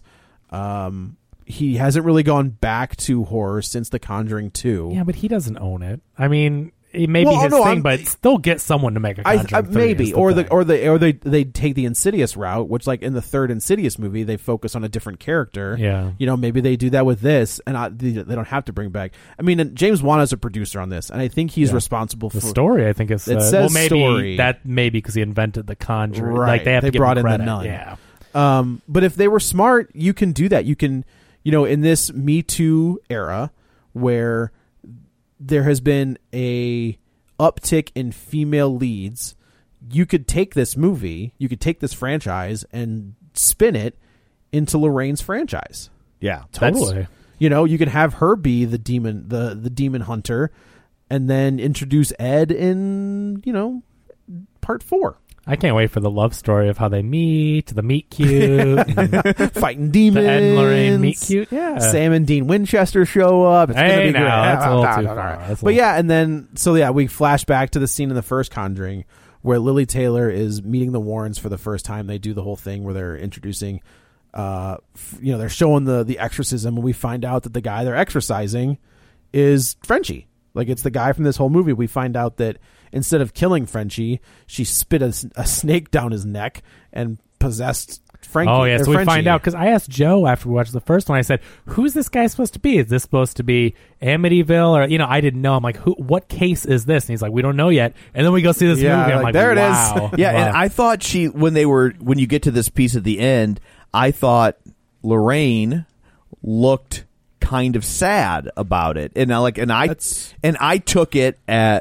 He hasn't really gone back to horror since The Conjuring 2. Yeah, but he doesn't own it. I mean... It may be his thing, but still get someone to make a Conjuring 3 maybe, or they take the Insidious route, which, like in the third Insidious movie, they focus on a different character. Yeah, maybe they do that with this, and they don't have to bring back. I mean, James Wan is a producer on this, and I think he's responsible for the story. I think it says maybe story. That maybe because he invented the Conjuring, right? Like they have to give brought him in credit. the Nun. Yeah, but if they were smart, you can do that. You can, in this Me Too era where there has been a uptick in female leads, you could take this movie, you could take this franchise and spin it into Lorraine's franchise. Yeah, totally. You could have her be the demon, the demon hunter, and then introduce Ed in, part 4. I can't wait for the love story of how they meet, the meet cute, fighting demons, the Ed and Lorraine meet cute. Yeah, Sam and Dean Winchester show up. It's gonna be great. That's a little too far. But yeah, and then we flash back to the scene in the first Conjuring where Lily Taylor is meeting the Warrens for the first time. They do the whole thing where they're introducing, they're showing the exorcism, and we find out that the guy they're exorcising is Frenchie. Like, it's the guy from this whole movie. We find out that instead of killing Frenchie, she spit a snake down his neck and possessed Frankie. Oh, yeah. So we Frenchie. find out, because I asked Joe after we watched the first one, I said, who's this guy supposed to be? Is this supposed to be Amityville? Or, I didn't know. I'm like, what case is this? And he's like, we don't know yet. And then we go see this movie. I'm like, there wow. it is. Yeah, and I thought when you get to this piece at the end, I thought Lorraine looked kind of sad about it, and I took it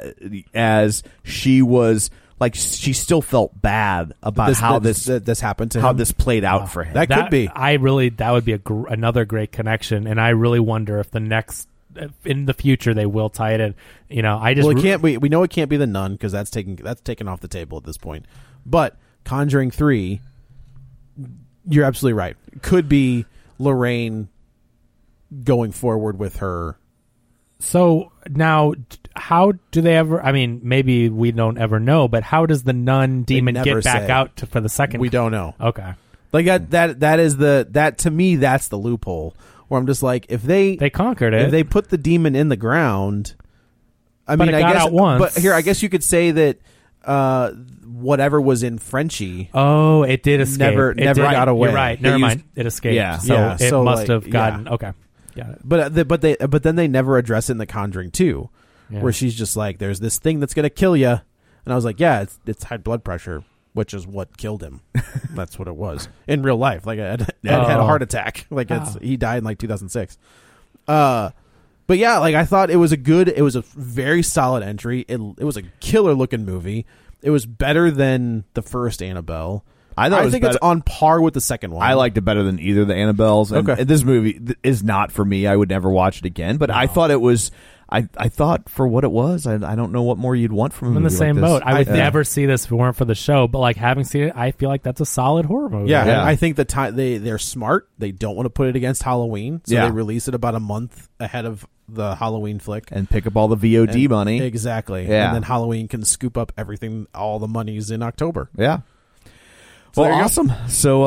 as she was like, she still felt bad about how this happened to him. how this played out for him. That could be. That would be another great connection, and I really wonder if in the future they will tie it in. We know it can't be the Nun because that's taken off the table at this point. But Conjuring 3, you're absolutely right. Could be Lorraine going forward with her. So now, how do they ever? I mean, maybe we don't ever know, but how does the Nun demon get back out for the second? We don't know. Okay, like that to me, that's the loophole. Where I'm just like, if they conquered it, if they put the demon in the ground. I but mean, it got out once. But here, I guess you could say that whatever was in Frenchie. Oh, it did escape. Never got away. You're right. Never mind. It escaped. Yeah. So it so must have gotten. Yeah. Okay. Got it. But then they never address it in The Conjuring 2, where she's just like, "There's this thing that's gonna kill you," and I was like, "Yeah, it's high blood pressure, which is what killed him." That's what it was in real life. Like Ed had a heart attack. Like he died in like 2006. But yeah, like I thought it was a very solid entry. It was a killer looking movie. It was better than the first Annabelle. I think it's on par with the second one. I liked it better than either of the Annabelles. And okay. This movie is not for me. I would never watch it again. But no. I thought it was. I thought for what it was, I don't know what more you'd want from a movie. I'm in the same like this. boat. I would never see this if it weren't for the show. But like having seen it, I feel like that's a solid horror movie. Yeah. I think they're smart. They don't want to put it against Halloween, so they release it about a month ahead of the Halloween flick and pick up all the VOD money. Exactly. Yeah. And then Halloween can scoop up everything, all the monies in October. Yeah. So well, awesome. So,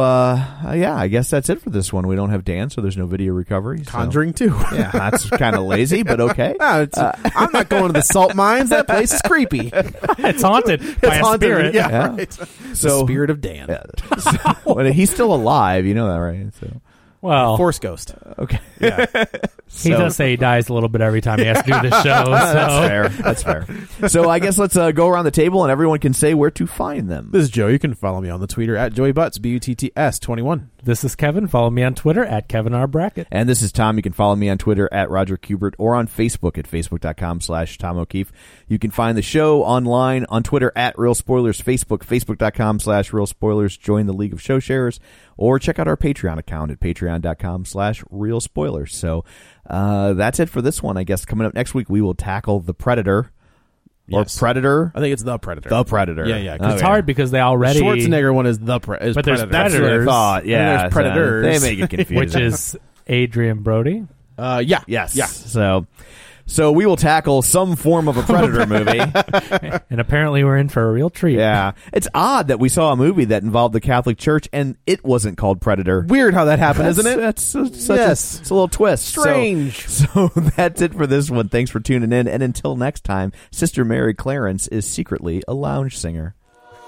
I guess that's it for this one. We don't have Dan, so there's no video recovery. Conjuring 2. Yeah, that's kind of lazy, but okay. No, I'm not going to the salt mines. That place is creepy. It's haunted by a spirit. Yeah. Right. So, the spirit of Dan. Yeah. Well, he's still alive. You know that, right? So. Well, Force Ghost. Okay. Yeah. He does say he dies a little bit every time he has to do this show. So. That's fair. So I guess let's go around the table and everyone can say where to find them. This is Joe. You can follow me on the Twitter at Joey Butts, BUTTS 21. This is Kevin. Follow me on Twitter at Kevin R. Brackett. And this is Tom. You can follow me on Twitter at Roger Kubert or on Facebook at facebook.com/Tom O'Keefe. You can find the show online on Twitter at Real Spoilers, facebook.com/Real Spoilers. Join the League of Show Sharers or check out our Patreon account at patreon.com/Real Spoilers. So that's it for this one. I guess coming up next week, we will tackle The Predator. Yes. Or Predator? I think it's The Predator. The Predator. Yeah. It's hard because they already... Schwarzenegger one is The Predator. But there's That's what I thought. Yeah. And there's Predators. So they make it confusing. Which is Adrian Brody. Yeah. Yes. Yeah. So we will tackle some form of a Predator movie. And apparently we're in for a real treat. Yeah. It's odd that we saw a movie that involved the Catholic Church and it wasn't called Predator. Weird how that happened, isn't it? That's it's a little twist. Strange. So that's it for this one. Thanks for tuning in. And until next time, Sister Mary Clarence is secretly a lounge singer.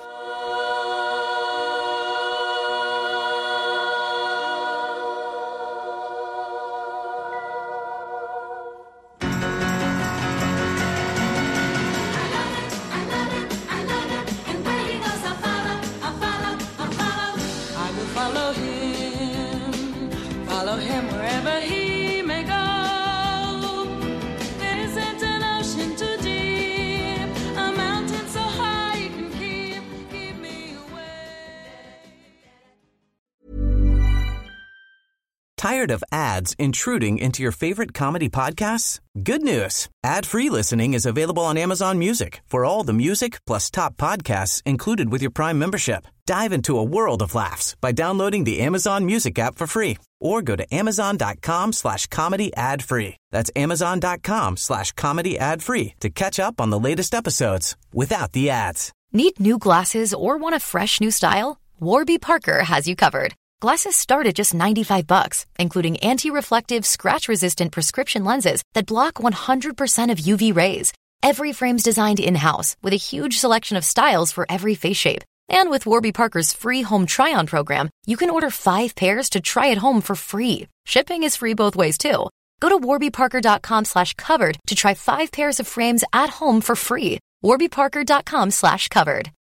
Tired of ads intruding into your favorite comedy podcasts? Good news. Ad-free listening is available on Amazon Music for all the music plus top podcasts included with your Prime membership. Dive into a world of laughs by downloading the Amazon Music app for free or go to amazon.com/comedy ad-free. That's amazon.com/comedy ad-free to catch up on the latest episodes without the ads. Need new glasses or want a fresh new style? Warby Parker has you covered. Glasses start at just $95, including anti-reflective, scratch-resistant prescription lenses that block 100% of UV rays. Every frame's designed in-house with a huge selection of styles for every face shape. And with Warby Parker's free home try-on program, you can order 5 pairs to try at home for free. Shipping is free both ways, too. Go to warbyparker.com/covered to try 5 pairs of frames at home for free. warbyparker.com/covered.